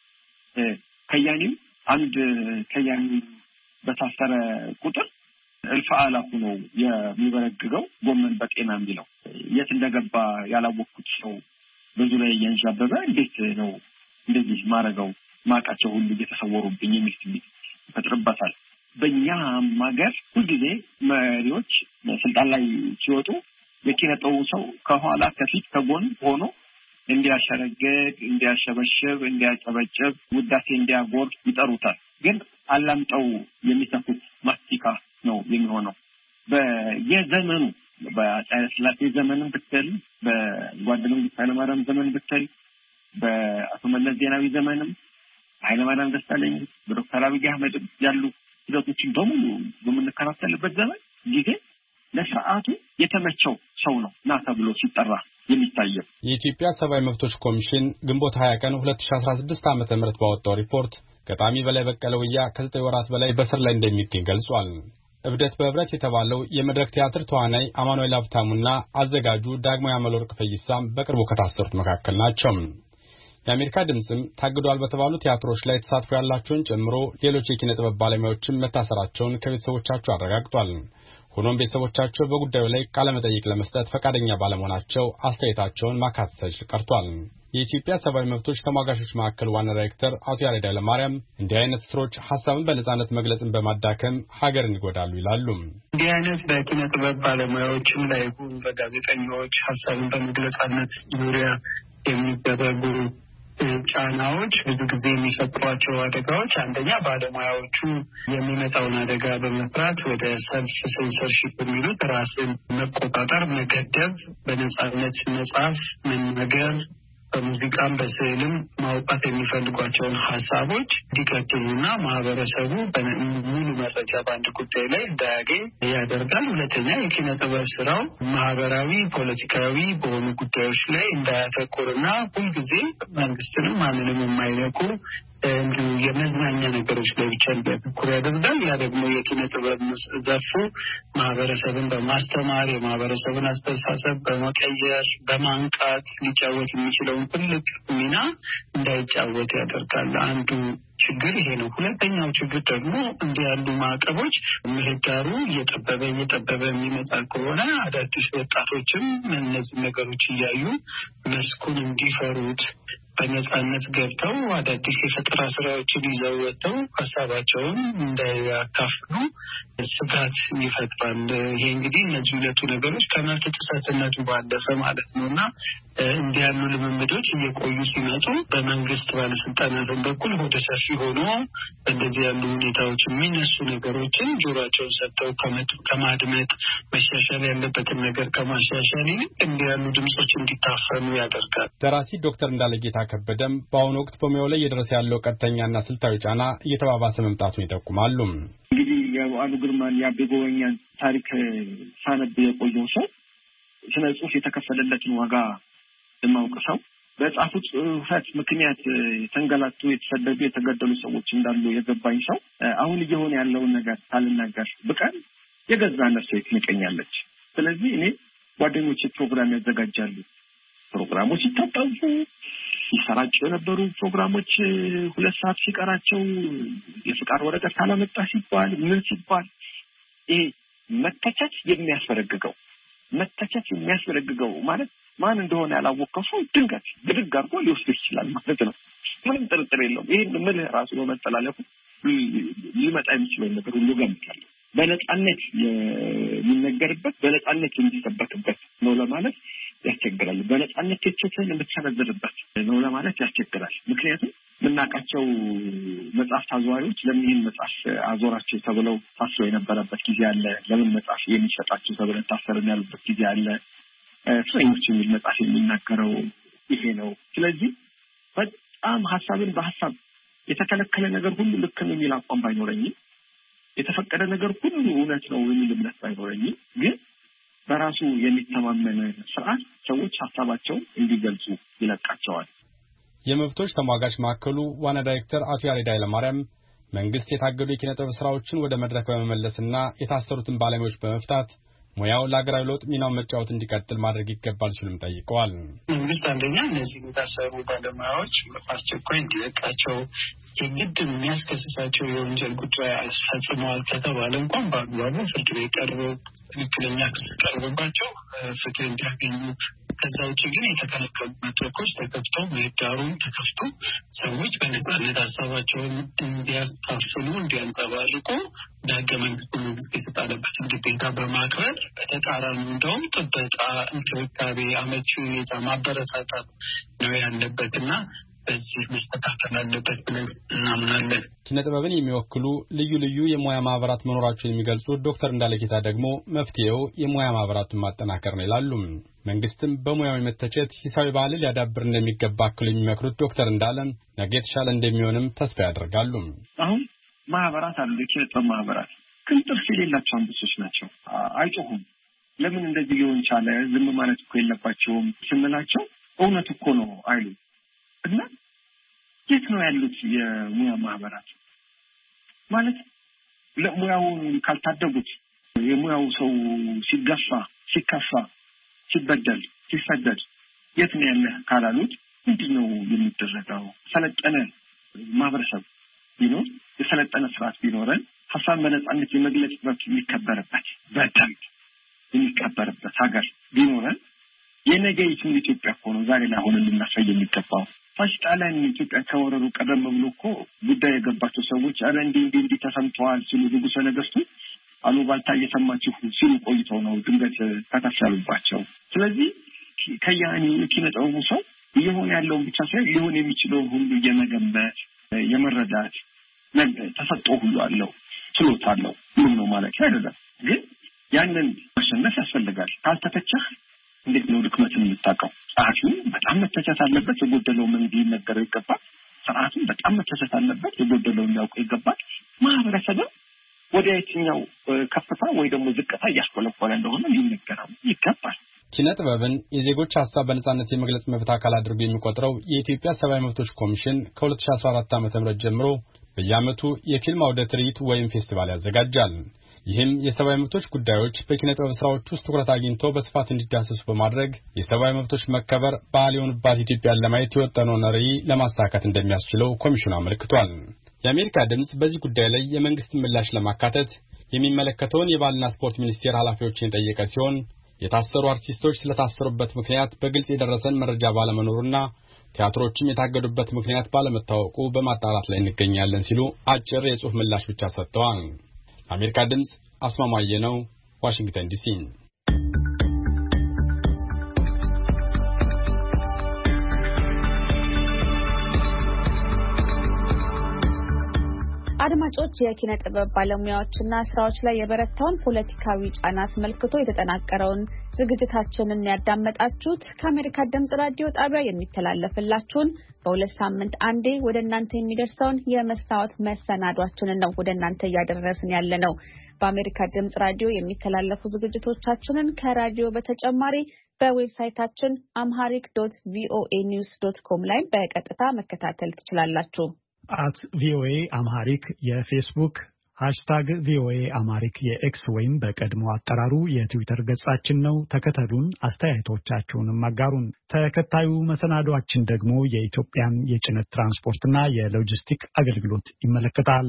ከያኒ በታሰረ ቁጥር እልፍ አላፉ ነው የሚበረግገው ጎመን በጤና የሚለው የት እንደገባ ያላወቅኩት ሰው ብዙ ላይ ያንዣበበ እንዴት ነው እንደዚህ ማረጋው ማቃቸው ሁሉ እየተሰወሩብኝ የሚል ይፈጥርበታል። በእኛ ሀገር ሁልጊዜ መሪዎች ስልጣን ላይ ሲወጡ የኪነጠው ሰው ከኋላ ከፊት ከጎን ሆኖ እንዲያሸረግግ፣ እንዲያሸበሽብ፣ እንዲያጨበጭብ፣ ውዳሴ እንዲያጎርድ ይጠሩታል። ግን አላምጠው የሚሰፉት ማስቲካ ነው የሚሆነው። በየዘመኑ በኃይለ ሥላሴ ዘመንም ብትል፣ በጓድ መንግስቱ ኃይለማርያም ዘመን ብትል፣ በአቶ መለስ ዜናዊ ዘመንም ኃይለማርያም ደሳለኝ፣ በዶክተር አብይ አህመድ ያሉ ሂደቶችን በሙሉ በምንከታተልበት ዘመን ጊዜ ለስርዓቱ የተመቸው ሰው ነው ና ተብሎ ሲጠራ የሚታየው። የኢትዮጵያ ሰብአዊ መብቶች ኮሚሽን ግንቦት 20 ቀን 2016 ዓ.ም ባወጣው ሪፖርት ገጣሚ በላይ በቀለ ወያ ከ9 ወራት በላይ በስር ላይ እንደሚገኝ ገልጿል። እብደት በህብረት የተባለው የመድረክ ቲያትር ተዋናይ አማኑኤል ሀብታሙና አዘጋጁ ዳግማዊ አመለወርቅ ፈይሳም በቅርቡ ከታሰሩት መካከል ናቸው። የአሜሪካ ድምጽም ታግዷል በተባሉ ቲያትሮች ላይ ተሳትፎ ያላቸውን ጨምሮ ሌሎች የኪነ ጥበብ ባለሙያዎችም መታሰራቸውን ከቤተሰቦቻቸው አረጋግጧል። ሆኖም ቤተሰቦቻቸው በጉዳዩ ላይ ቃለ መጠይቅ ለመስጠት ፈቃደኛ ባለመሆናቸው አስተያየታቸውን ማካተት ቀርቷል። የኢትዮጵያ ሰብአዊ መብቶች ተሟጋቾች ማዕከል ዋና ዳይሬክተር አቶ ያሬድ ኃይለማርያም እንዲህ አይነት ስሮች ሐሳብን በነጻነት መግለጽን በማዳከም ሀገርን ይጎዳሉ ይላሉ። እንዲህ አይነት በኪነ ጥበብ ባለሙያዎችም ላይ ይሁን በጋዜጠኞች ሐሳብን በመግለጽነት ዙሪያ የሚደረጉ ጫናዎች ብዙ ጊዜ የሚፈጥሯቸው አደጋዎች አንደኛ ባለሙያዎቹ የሚመጣውን አደጋ በመፍራት ወደ ሰልፍ ሴንሰርሺፕ የሚሉት ራስን መቆጣጠር፣ መገደብ፣ በነጻነት መጻፍ፣ መናገር፣ በሙዚቃም በስዕልም ማውጣት የሚፈልጓቸውን ሀሳቦች እንዲቀጥሉና ማህበረሰቡ ሙሉ መረጃ በአንድ ጉዳይ ላይ እንዳያገኝ ያደርጋል። ሁለተኛ የኪነ ጥበብ ስራው ማህበራዊ፣ ፖለቲካዊ በሆኑ ጉዳዮች ላይ እንዳያተኩርና ሁልጊዜ መንግስትንም ማንንም የማይነኩ እንዲሁ የመዝናኛ ነገሮች ላይ ብቻ እንዲያተኩር ያደርጋል። ያ ደግሞ የኪነ ጥበብ ዘርፉ ማህበረሰብን በማስተማር የማህበረሰብን አስተሳሰብ በመቀየር በማንቃት ሊጫወት የሚችለውን ትልቅ ሚና እንዳይጫወት ያደርጋል። አንዱ ችግር ይሄ ነው። ሁለተኛው ችግር ደግሞ እንዲህ ያሉ ማዕቀቦች ምህዳሩ እየጠበበ የሚመጣ ከሆነ አዳዲስ ወጣቶችም እነዚህ ነገሮች እያዩ መስኩን እንዲፈሩት በነጻነት ገብተው አዳዲስ የፈጠራ ስራዎችን ይዘው ወጥተው ሀሳባቸውን እንዳያካፍሉ ስጋት ይፈጥራል። ይሄ እንግዲህ እነዚህ ሁለቱ ነገሮች ከመብት ጥሰትነቱ ባለፈ ማለት ነውና እንዲህ ያሉ ልምምዶች እየቆዩ ሲመጡ በመንግስት ባለስልጣናትን በኩል ወደ ሰፊ ሆኖ እንደዚህ ያሉ ሁኔታዎች የሚነሱ ነገሮችን ጆሮአቸውን ሰጥተው ከማድመጥ መሻሻል ያለበትን ነገር ከማሻሻል ይልቅ እንዲህ ያሉ ድምጾች እንዲታፈኑ ያደርጋል። ደራሲ ዶክተር እንዳለጌታ ከበደም በአሁኑ ወቅት በሙያው ላይ እየደረሰ ያለው ቀጥተኛና ስልታዊ ጫና እየተባባሰ መምጣቱን ይጠቁማሉ። እንግዲህ የበዓሉ ግርማን የአቤ ጎበኛን ታሪክ ሳነብ የቆየው ሰው ስነ ጽሁፍ የተከፈለለትን ዋጋ የማውቅ ሰው በጻፉት ጽሁፈት ምክንያት ተንገላቱ፣ የተሰደዱ፣ የተገደሉ ሰዎች እንዳሉ የገባኝ ሰው አሁን እየሆነ ያለውን ነገር ካልናገር ብቀር የገዛ ነፍሴ ትንቀኛለች። ስለዚህ እኔ ጓደኞቼ ፕሮግራም ያዘጋጃሉ። ፕሮግራሞች ይታጠፉ ይሰራጩ የነበሩ ፕሮግራሞች 2 ሰዓት ሲቀራቸው የፍቃድ ወረቀት ካላመጣ ሲባል ምን ሲባል ይሄ መተቸት የሚያስፈልገው ማለት ማን እንደሆነ ያላወቀው ሰው ድንገት ብድግ አድርጎ ሊወስድ ይችላል ማለት ነው። ምንም ጥርጥር የለውም። ይሄን ምን ራሱ በመጠላለፉ ሊመጣ የሚችለው ነገር ሁሉ ገምታለሁ። በነጻነት የሚነገርበት በነጻነት የሚሰበክበት ነው ለማለት ያስቸግራል። በነጻነት ተቸተን የምትሰነዘርበት ነው ለማለት ያስቸግራል። ምክንያቱም ምናቃቸው መጽሐፍ አዘዋሪዎች ለምን ይህን መጽሐፍ አዞራቸው ተብለው ታስረው የነበረበት ጊዜ አለ። ለምን መጽሐፍ የሚሰጣቸው ተብለው ታስረው ያሉበት ጊዜ አለ። ፍሬንች የሚል መጽሐፍ የሚናገረው ይሄ ነው። ስለዚህ በጣም ሐሳብን በሐሳብ የተከለከለ ነገር ሁሉ ልክ ነው የሚል አቋም ባይኖረኝም የተፈቀደ ነገር ሁሉ እውነት ነው የሚል እምነት ባይኖረኝም ግን በራሱ የሚተማመን ስርዓት ሰዎች ሐሳባቸውን እንዲገልጹ ይለቃቸዋል። የመብቶች ተሟጋች ማዕከሉ ዋና ዳይሬክተር አቶ ያሬድ ኃይለማርያም መንግስት የታገዱ የኪነ ጥበብ ስራዎችን ወደ መድረክ በመመለስና የታሰሩትን ባለሙያዎች በመፍታት ሙያው ለሀገራዊ ለውጥ ሚናውን መጫወት እንዲቀጥል ማድረግ ይገባል ሲሉም ጠይቀዋል። መንግስት አንደኛ እነዚህ የታሰሩ ባለሙያዎች በአስቸኳይ እንዲለቃቸው፣ የግድ የሚያስከስሳቸው የወንጀል ጉዳይ አስፈጽመዋል ከተባለ እንኳን በአግባቡ ፍርድ ቤት ቀርበው ትክክለኛ ክስ ቀርቦባቸው ፍትህ እንዲያገኙ፣ ከዛ ውጭ ግን የተከለከሉ መድረኮች ተከፍተው ምህዳሩን ተከፍቶ ሰዎች በነጻነት ሀሳባቸውን እንዲያካፍሉ እንዲያንጸባርቁ በህገ መንግስቱ መንግስት የተጣለበትን ግዴታ በማክበር በተቃራኒ እንደውም ጥበቃ፣ እንክብካቤ፣ አመቺ ሁኔታ ማበረታታት ነው ያለበትና በዚህ መስተካከል አለበት ብለን እናምናለን። ኪነ ጥበብን የሚወክሉ ልዩ ልዩ የሙያ ማህበራት መኖራቸውን የሚገልጹት ዶክተር እንዳለጌታ ደግሞ መፍትሄው የሙያ ማህበራቱን ማጠናከር ነው ይላሉ። መንግስትም በሙያው መተቸት ሂሳዊ ባህል ሊያዳብር እንደሚገባ አክሎ የሚመክሩት ዶክተር እንዳለም ነገ የተሻለ እንደሚሆንም ተስፋ ያደርጋሉ። አሁን ማህበራት አሉ፣ የኪነ ጥበብ ማህበራት ግን ጥርስ የሌላቸው አንበሶች ናቸው። አይጮሁም። ለምን እንደዚህ ሊሆን ቻለ? ዝም ማለት እኮ የለባቸውም ስንላቸው እውነት እኮ ነው አይሉ እና የት ነው ያሉት የሙያ ማህበራት? ማለት ለሙያውን ካልታደጉት የሙያው ሰው ሲገፋ፣ ሲከፋ፣ ሲበደል፣ ሲሰደድ የት ነው ያለ ካላሉት ምንድነው የሚደረገው? ሰለጠነ ማህበረሰብ ቢኖር የሰለጠነ ስርዓት ቢኖረን ሀሳብ በነጻነት የመግለጽ መብት የሚከበርበት በደንብ የሚከበርበት ሀገር ቢኖረን የነገይቱን ኢትዮጵያ እኮ ነው ዛሬ ላይ ሆነን ልናሳይ የሚገባው። ፋሽጣላን ኢትዮጵያ ከወረሩ ቀደም ብሎ እኮ ጉዳይ የገባቸው ሰዎች አረ እንዲህ ተሰምተዋል ሲሉ ንጉሠ ነገሥቱ አሉባልታ እየሰማችሁ ሲሉ ቆይተው ነው ድንገት ከተሻሉባቸው። ስለዚህ ከያኒ የኪነ ጥበቡ ሰው እየሆነ ያለውን ብቻ ሳይሆን ሊሆን የሚችለውን ሁሉ የመገመት የመረዳት ተሰጥኦ ሁሉ አለው፣ ችሎታ አለው። ምን ነው ማለት አይደለም፣ ግን ያንን ማሸነፍ ያስፈልጋል። ካልተተቸህ እንዴት ነው ድክመትን የምታውቀው? ጸሐፊው በጣም መተቸት አለበት፣ የጎደለው ምን ሊነገረው ይገባል። ስርዓቱም በጣም መተቸት አለበት፣ የጎደለው ሊያውቀው ይገባል። ማህበረሰብም ወደ የትኛው ከፍታ ወይ ደግሞ ዝቅታ እያስቆለቆለ እንደሆነ ሊነገረው ይገባል። ኪነ ጥበብን የዜጎች ሀሳብ በነጻነት የመግለጽ መብት አካል አድርጎ የሚቆጥረው የኢትዮጵያ ሰብአዊ መብቶች ኮሚሽን ከ2014 ዓ.ም ጀምሮ በየዓመቱ የፊልም አውደ ትርኢት ወይም ፌስቲቫል ያዘጋጃል። ይህም የሰብአዊ መብቶች ጉዳዮች በኪነ ጥበብ ስራዎች ውስጥ ትኩረት አግኝተው በስፋት እንዲዳሰሱ በማድረግ የሰብአዊ መብቶች መከበር ባህል የሆኑባት ኢትዮጵያን ለማየት የወጠነውን ራዕይ ለማሳካት እንደሚያስችለው ኮሚሽኑ አመልክቷል። የአሜሪካ ድምጽ በዚህ ጉዳይ ላይ የመንግስት ምላሽ ለማካተት የሚመለከተውን የባህልና ስፖርት ሚኒስቴር ኃላፊዎችን የጠየቀ ሲሆን የታሰሩ አርቲስቶች ስለታሰሩበት ምክንያት በግልጽ የደረሰን መረጃ ባለመኖሩና ቲያትሮችም የታገዱበት ምክንያት ባለመታወቁ በማጣራት ላይ እንገኛለን ሲሉ አጭር የጽሑፍ ምላሽ ብቻ ሰጥተዋል። ለአሜሪካ ድምጽ አስማማየ ነው፣ ዋሽንግተን ዲሲ። አድማጮች የኪነ ጥበብ ባለሙያዎችና ስራዎች ላይ የበረታውን ፖለቲካዊ ጫና አስመልክቶ የተጠናቀረውን ዝግጅታችንን ያዳመጣችሁት ከአሜሪካ ድምጽ ራዲዮ ጣቢያ የሚተላለፍላችሁን በሁለት ሳምንት አንዴ ወደ እናንተ የሚደርሰውን የመስታወት መሰናዷችንን ነው ወደ እናንተ እያደረስን ያለነው። በአሜሪካ ድምጽ ራዲዮ የሚተላለፉ ዝግጅቶቻችንን ከራዲዮ በተጨማሪ በዌብሳይታችን amharic.voanews.com ላይ በቀጥታ መከታተል ትችላላችሁ። @VOA አምሃሪክ የፌስቡክ #VOA አምሃሪክ የኤክስ ወይም በቀድሞ አጠራሩ የትዊተር ገጻችን ነው። ተከተሉን፣ አስተያየቶቻችሁንም አጋሩን። ተከታዩ መሰናዷችን ደግሞ የኢትዮጵያን የጭነት ትራንስፖርትና የሎጂስቲክ አገልግሎት ይመለከታል።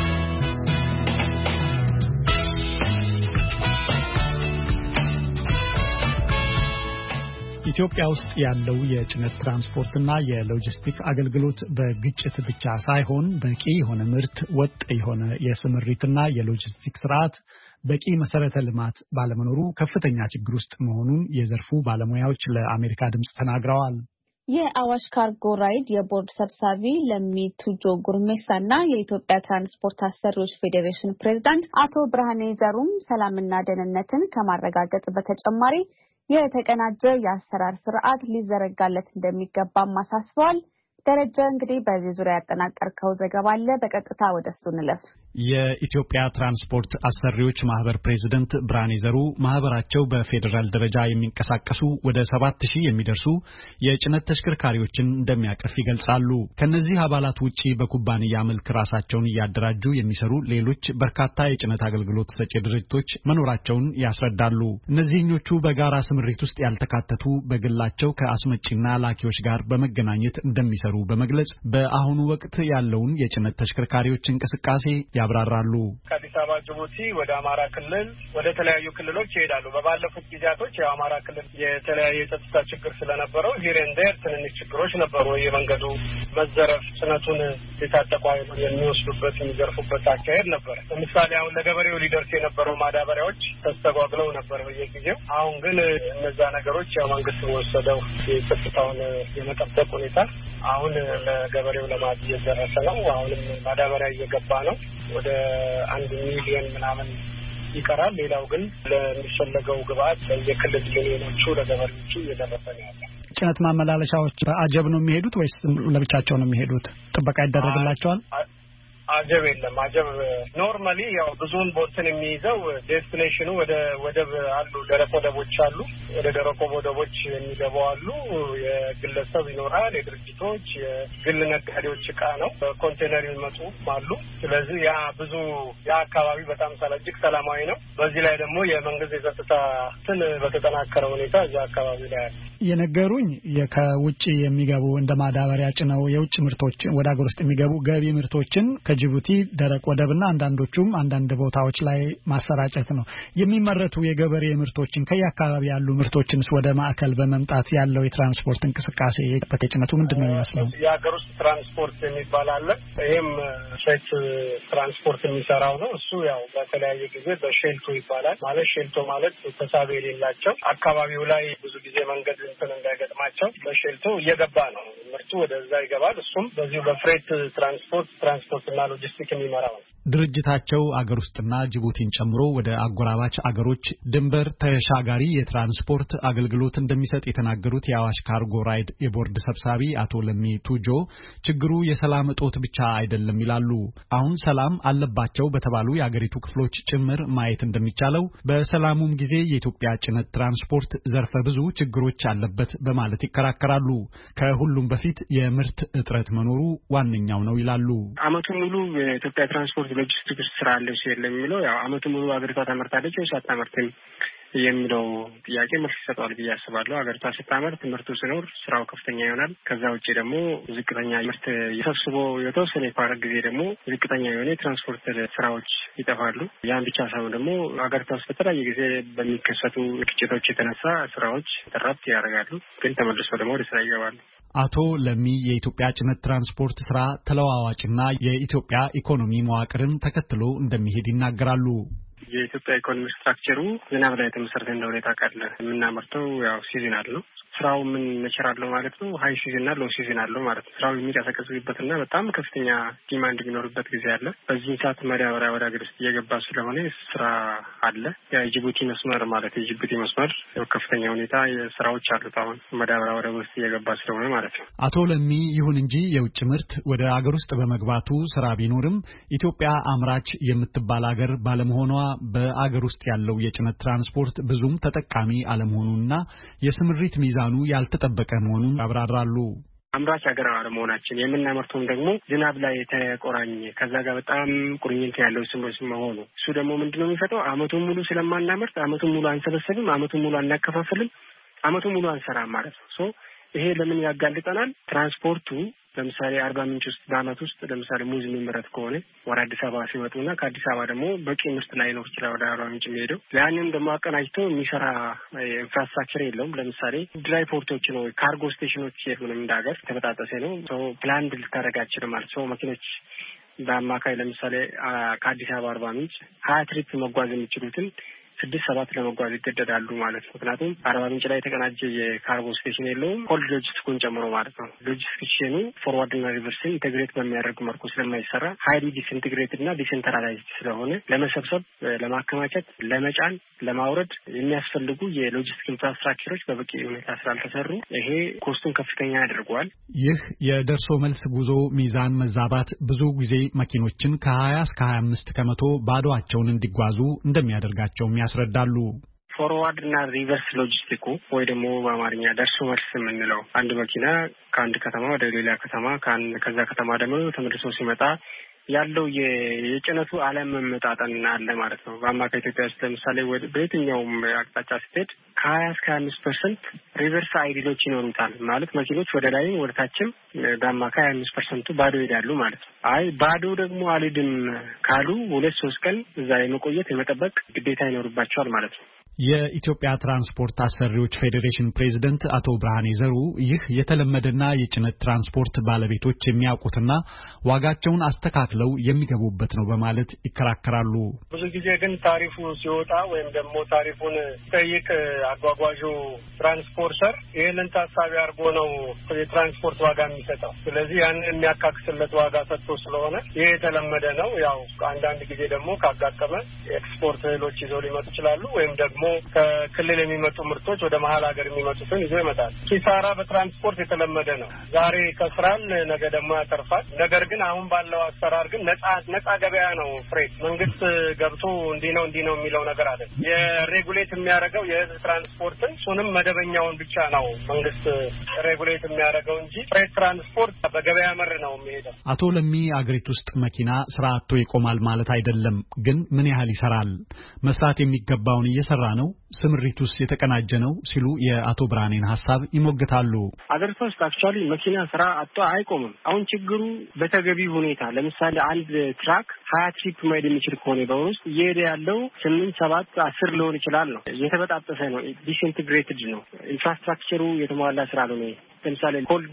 ኢትዮጵያ ውስጥ ያለው የጭነት ትራንስፖርትና የሎጂስቲክ አገልግሎት በግጭት ብቻ ሳይሆን በቂ የሆነ ምርት፣ ወጥ የሆነ የስምሪትና የሎጂስቲክ ስርዓት፣ በቂ መሰረተ ልማት ባለመኖሩ ከፍተኛ ችግር ውስጥ መሆኑን የዘርፉ ባለሙያዎች ለአሜሪካ ድምጽ ተናግረዋል። የአዋሽ ካርጎ ራይድ የቦርድ ሰብሳቢ ለሚ ቱጆ ጉርሜሳና የኢትዮጵያ ትራንስፖርት አሰሪዎች ፌዴሬሽን ፕሬዝዳንት አቶ ብርሃኔ ዘሩም ሰላምና ደህንነትን ከማረጋገጥ በተጨማሪ የተቀናጀ የአሰራር ስርዓት ሊዘረጋለት እንደሚገባም አሳስበዋል። ደረጃ እንግዲህ በዚህ ዙሪያ ያጠናቀርከው ዘገባ አለ። በቀጥታ ወደሱ እንለፍ። የኢትዮጵያ ትራንስፖርት አሰሪዎች ማህበር ፕሬዝዳንት ብርሃኔ ዘሩ ማህበራቸው በፌደራል ደረጃ የሚንቀሳቀሱ ወደ 7000 የሚደርሱ የጭነት ተሽከርካሪዎችን እንደሚያቀፍ ይገልጻሉ። ከነዚህ አባላት ውጪ በኩባንያ መልክ ራሳቸውን እያደራጁ የሚሰሩ ሌሎች በርካታ የጭነት አገልግሎት ሰጪ ድርጅቶች መኖራቸውን ያስረዳሉ። እነዚህኞቹ በጋራ ስምሪት ውስጥ ያልተካተቱ በግላቸው ከአስመጪና ላኪዎች ጋር በመገናኘት እንደሚሰሩ በመግለጽ በአሁኑ ወቅት ያለውን የጭነት ተሽከርካሪዎች እንቅስቃሴ ያብራራሉ። ከአዲስ አበባ ጅቡቲ ወደ አማራ ክልል ወደ ተለያዩ ክልሎች ይሄዳሉ። በባለፉት ጊዜያቶች የአማራ ክልል የተለያየ የጸጥታ ችግር ስለነበረው ሂሬንዴር ትንንሽ ችግሮች ነበሩ። የመንገዱ መዘረፍ፣ ጭነቱን የታጠቁ ኃይሎች የሚወስዱበት የሚዘርፉበት አካሄድ ነበር። ለምሳሌ አሁን ለገበሬው ሊደርስ የነበረው ማዳበሪያዎች ተስተጓግለው ነበር በየጊዜው። አሁን ግን እነዛ ነገሮች ያው መንግስት ወሰደው የጸጥታውን የመጠበቅ ሁኔታ አሁን ለገበሬው ለማድ እየደረሰ ነው። አሁንም ማዳበሪያ እየገባ ነው። ወደ 1 ሚሊዮን ምናምን ይቀራል። ሌላው ግን ለሚፈለገው ግብአት የክልል ዩኒዮኖቹ ለገበሬዎቹ እየደረሰ ነው ያለው። ጭነት ማመላለሻዎች በአጀብ ነው የሚሄዱት ወይስ ለብቻቸው ነው የሚሄዱት? ጥበቃ ይደረግላቸዋል? አጀብ የለም። አጀብ ኖርማሊ ያው ብዙውን ቦትን የሚይዘው ዴስቲኔሽኑ ወደ ወደብ አሉ፣ ደረቅ ወደቦች አሉ። ወደ ደረቅ ወደቦች የሚገቡ አሉ። የግለሰብ ይኖራል፣ የድርጅቶች፣ የግል ነጋዴዎች እቃ ነው። በኮንቴነር የሚመጡ አሉ። ስለዚህ ያ ብዙ ያ አካባቢ በጣም እጅግ ሰላማዊ ነው። በዚህ ላይ ደግሞ የመንግስት የጸጥታ እንትን በተጠናከረ ሁኔታ እዛ አካባቢ ላይ አለ። የነገሩኝ ከውጭ የሚገቡ እንደ ማዳበሪያ ጭነው የውጭ ምርቶች ወደ ሀገር ውስጥ የሚገቡ ገቢ ምርቶችን ጅቡቲ ደረቅ ወደብና አንዳንድ ቦታዎች ላይ ማሰራጨት ነው። የሚመረቱ የገበሬ ምርቶችን ከየአካባቢ ያሉ ምርቶችንስ ወደ ማዕከል በመምጣት ያለው የትራንስፖርት እንቅስቃሴ በተጭነቱ ምንድነው የሚመስለው? የሀገር ውስጥ ትራንስፖርት የሚባል አለ። ይሄም ሼት ትራንስፖርት የሚሰራው ነው። እሱ ያው በተለያየ ጊዜ በሼልቶ ይባላል። ማለት ሼልቶ ማለት ተሳቢ የሌላቸው አካባቢው ላይ ብዙ ጊዜ መንገድ እንትን እንዳይገጥማቸው በሼልቶ እየገባ ነው ምርቱ ወደዛ ይገባል። እሱም በዚሁ በፍሬት ትራንስፖርትና ሎጂስቲክ የሚመራው ነው። ድርጅታቸው አገር ውስጥና ጅቡቲን ጨምሮ ወደ አጎራባች አገሮች ድንበር ተሻጋሪ የትራንስፖርት አገልግሎት እንደሚሰጥ የተናገሩት የአዋሽ ካርጎ ራይድ የቦርድ ሰብሳቢ አቶ ለሚ ቱጆ ችግሩ የሰላም እጦት ብቻ አይደለም ይላሉ። አሁን ሰላም አለባቸው በተባሉ የአገሪቱ ክፍሎች ጭምር ማየት እንደሚቻለው በሰላሙም ጊዜ የኢትዮጵያ ጭነት ትራንስፖርት ዘርፈ ብዙ ችግሮች አለበት በማለት ይከራከራሉ። ከሁሉም በፊት የምርት እጥረት መኖሩ ዋነኛው ነው ይላሉ። አመቱን ሙሉ የኢትዮጵያ ትራንስፖርት ሎጂስቲክስ ስራ አለች የለም የሚለው ያው አመቱን ሙሉ አገሪቷ ታመርታለች ወይስ አታመርትም የሚለው ጥያቄ መልስ ይሰጣል ብዬ አስባለሁ። አገሪቷ ስታመርት ምርቱ ሲኖር ስራው ከፍተኛ ይሆናል። ከዛ ውጭ ደግሞ ዝቅተኛ ምርት ተሰብስቦ የተወሰነ የፓርክ ጊዜ ደግሞ ዝቅተኛ የሆነ የትራንስፖርት ስራዎች ይጠፋሉ። ያን ብቻ ሳይሆን ደግሞ አገሪቷ ውስጥ በተለያየ ጊዜ በሚከሰቱ ግጭቶች የተነሳ ስራዎች ተራፕት ያደርጋሉ፣ ግን ተመልሶ ደግሞ ወደ ስራ ይገባሉ። አቶ ለሚ የኢትዮጵያ ጭነት ትራንስፖርት ስራ ተለዋዋጭና የኢትዮጵያ ኢኮኖሚ መዋቅርን ተከትሎ እንደሚሄድ ይናገራሉ። የኢትዮጵያ ኢኮኖሚ ስትራክቸሩ ዝናብ ላይ የተመሰረተ እንደሆነ ታውቃለህ። የምናመርተው ያው ሲዝናል ነው። ስራው ምን ነቸር አለው ማለት ነው። ሃይ ሲዝን እና ሎው ሲዝን አለው ማለት ነው። ስራው የሚቀሰቅስበትና በጣም ከፍተኛ ዲማንድ የሚኖርበት ጊዜ አለ። በዚህ ሰዓት ማዳበሪያ ወደ ሀገር ውስጥ እየገባ ስለሆነ ስራ አለ። የጅቡቲ መስመር ማለት የጅቡቲ መስመር ከፍተኛ ሁኔታ ስራዎች አሉት። አሁን ማዳበሪያ ወደ ውስጥ እየገባ ስለሆነ ማለት ነው። አቶ ለሚ ይሁን እንጂ የውጭ ምርት ወደ ሀገር ውስጥ በመግባቱ ስራ ቢኖርም ኢትዮጵያ አምራች የምትባል ሀገር ባለመሆኗ በአገር ውስጥ ያለው የጭነት ትራንስፖርት ብዙም ተጠቃሚ አለመሆኑና የስምሪት ሚዛኑ ያልተጠበቀ መሆኑን ያብራራሉ። አምራች ሀገር አለመሆናችን የምናመርተውም ደግሞ ዝናብ ላይ የተቆራኘ ከዛ ጋር በጣም ቁርኝት ያለው ስምሪት መሆኑ እሱ ደግሞ ምንድነው የሚፈጠው? አመቱን ሙሉ ስለማናመርት አመቱን ሙሉ አንሰበሰብም፣ አመቱን ሙሉ አናከፋፍልም፣ አመቱን ሙሉ አንሰራም ማለት ነው። ይሄ ለምን ያጋልጠናል? ትራንስፖርቱ ለምሳሌ አርባ ምንጭ ውስጥ በአመት ውስጥ ለምሳሌ ሙዝ የሚመረት ከሆነ ወደ አዲስ አበባ ሲመጡና ከአዲስ አበባ ደግሞ በቂ ምርት ላይ ነው ይችላል ወደ አርባ ምንጭ የሚሄደው። ያንን ደግሞ አቀናጅቶ የሚሰራ ኢንፍራስትራክቸር የለውም። ለምሳሌ ድራይ ፖርቶች ነው፣ ካርጎ ስቴሽኖች የሉንም። እንደ ሀገር ተበጣጠሰ ነው። ፕላንድ ልታደርጋችል ማለት ሰው መኪኖች በአማካይ ለምሳሌ ከአዲስ አበባ አርባ ምንጭ 20 ትሪፕ መጓዝ የሚችሉትን 6-7 ለመጓዝ ይገደዳሉ ማለት ነው። ምክንያቱም አርባ ምንጭ ላይ የተቀናጀ የካርጎ ስቴሽን የለውም፣ ኮልድ ሎጂስቲኩን ጨምሮ ማለት ነው። ሎጂስቲክሽኑ ፎርዋርድና ሪቨርስን ኢንቴግሬት በሚያደርግ መልኩ ስለማይሰራ ሃይሊ ዲስኢንቴግሬትድ እና ዲሴንትራላይዝድ ስለሆነ ለመሰብሰብ፣ ለማከማቸት፣ ለመጫን፣ ለማውረድ የሚያስፈልጉ የሎጂስቲክ ኢንፍራስትራክቸሮች በበቂ ሁኔታ ስላልተሰሩ ይሄ ኮስቱን ከፍተኛ ያደርገዋል። ይህ የደርሶ መልስ ጉዞ ሚዛን መዛባት ብዙ ጊዜ መኪኖችን ከ20 እስከ 25 ከመቶ ባዶአቸውን እንዲጓዙ እንደሚያደርጋቸው ያስረዳሉ። ፎርዋርድ እና ሪቨርስ ሎጂስቲኩ ወይ ደግሞ በአማርኛ ደርሶ መልስ የምንለው አንድ መኪና ከአንድ ከተማ ወደ ሌላ ከተማ ከዛ ከተማ ደግሞ ተመልሶ ሲመጣ ያለው የጭነቱ አለመመጣጠን አለ ማለት ነው። በአማካይ ኢትዮጵያ ውስጥ ለምሳሌ በየትኛውም አቅጣጫ ስትሄድ ከ20 እስከ 25% ሪቨርስ አይዲሎች ይኖሩታል ማለት መኪኖች ወደ ላይም ወደ ታችም በአማካይ 25% ባዶ ይሄዳሉ ማለት ነው። ባዶ ደግሞ አልሄድም ካሉ 2-3 ቀን እዛ የመቆየት የመጠበቅ ግዴታ ይኖርባቸዋል ማለት ነው። የኢትዮጵያ ትራንስፖርት አሰሪዎች ፌዴሬሽን ፕሬዝዳንት አቶ ብርሃኔ ዘሩ ይህ የተለመደና የጭነት ትራንስፖርት ባለቤቶች የሚያውቁትና ዋጋቸውን አስተካክለው የሚገቡበት ነው በማለት ይከራከራሉ። ብዙ ጊዜ ግን ታሪፉ ሲወጣ ወይም ደግሞ ታሪፉን ጠይቅ አጓጓዡ ትራንስፖርተር ይህንን ታሳቢ አድርጎ ነው የትራንስፖርት ዋጋ የሚሰጠው። ስለዚህ ያንን የሚያካክስለት ዋጋ ሰጥቶ ስለሆነ ይሄ የተለመደ ነው። ያው አንዳንድ ጊዜ ደግሞ ካጋጠመ ኤክስፖርት እህሎች ይዘው ሊመጡ ይችላሉ ወይም ደግሞ ከክልል የሚመጡ ምርቶች ወደ መሀል ሀገር የሚመጡትን ይዞ ይመጣል። ኪሳራ በትራንስፖርት የተለመደ ነው። ዛሬ ከስራል ነገ ደግሞ ያተርፋል። ነገር ግን አሁን ባለው አሰራር ግን ነጻ ገበያ ነው። ፍሬት መንግስት ገብቶ እንዲህ ነው የሚለው ነገር አለ። የሬጉሌት የሚያደርገው የህዝብ ትራንስፖርትን እሱንም መደበኛውን ብቻ ነው መንግስት ሬጉሌት የሚያደርገው እንጂ ፍሬት ትራንስፖርት በገበያ መር ነው የሚሄደው። አቶ ለሚ አገሪቱ ውስጥ መኪና ስራ አጥቶ ይቆማል ማለት አይደለም። ግን ምን ያህል ይሰራል? መስራት የሚገባውን እየሰራ ነው? ስምሪቱስ የተቀናጀ ነው? ሲሉ የአቶ ብርሃኔን ሐሳብ ይሞግታሉ። አገሪቱ ውስጥ አክቹአሊ መኪና ስራ አጥቶ አይቆምም። አሁን ችግሩ በተገቢ ሁኔታ ለምሳሌ አንድ ትራክ 20 ትሪፕ መሄድ የሚችል ከሆነ በውስጥ እየሄደ ያለው 8፣ 7፣ 10 ሊሆን ይችላል ነው። የተበጣጠሰ ነው። ዲስኢንቴግሬትድ ነው። ኢንፍራስትራክቸሩ የተሟላ ስራ ነው። ለምሳሌ ኮልድ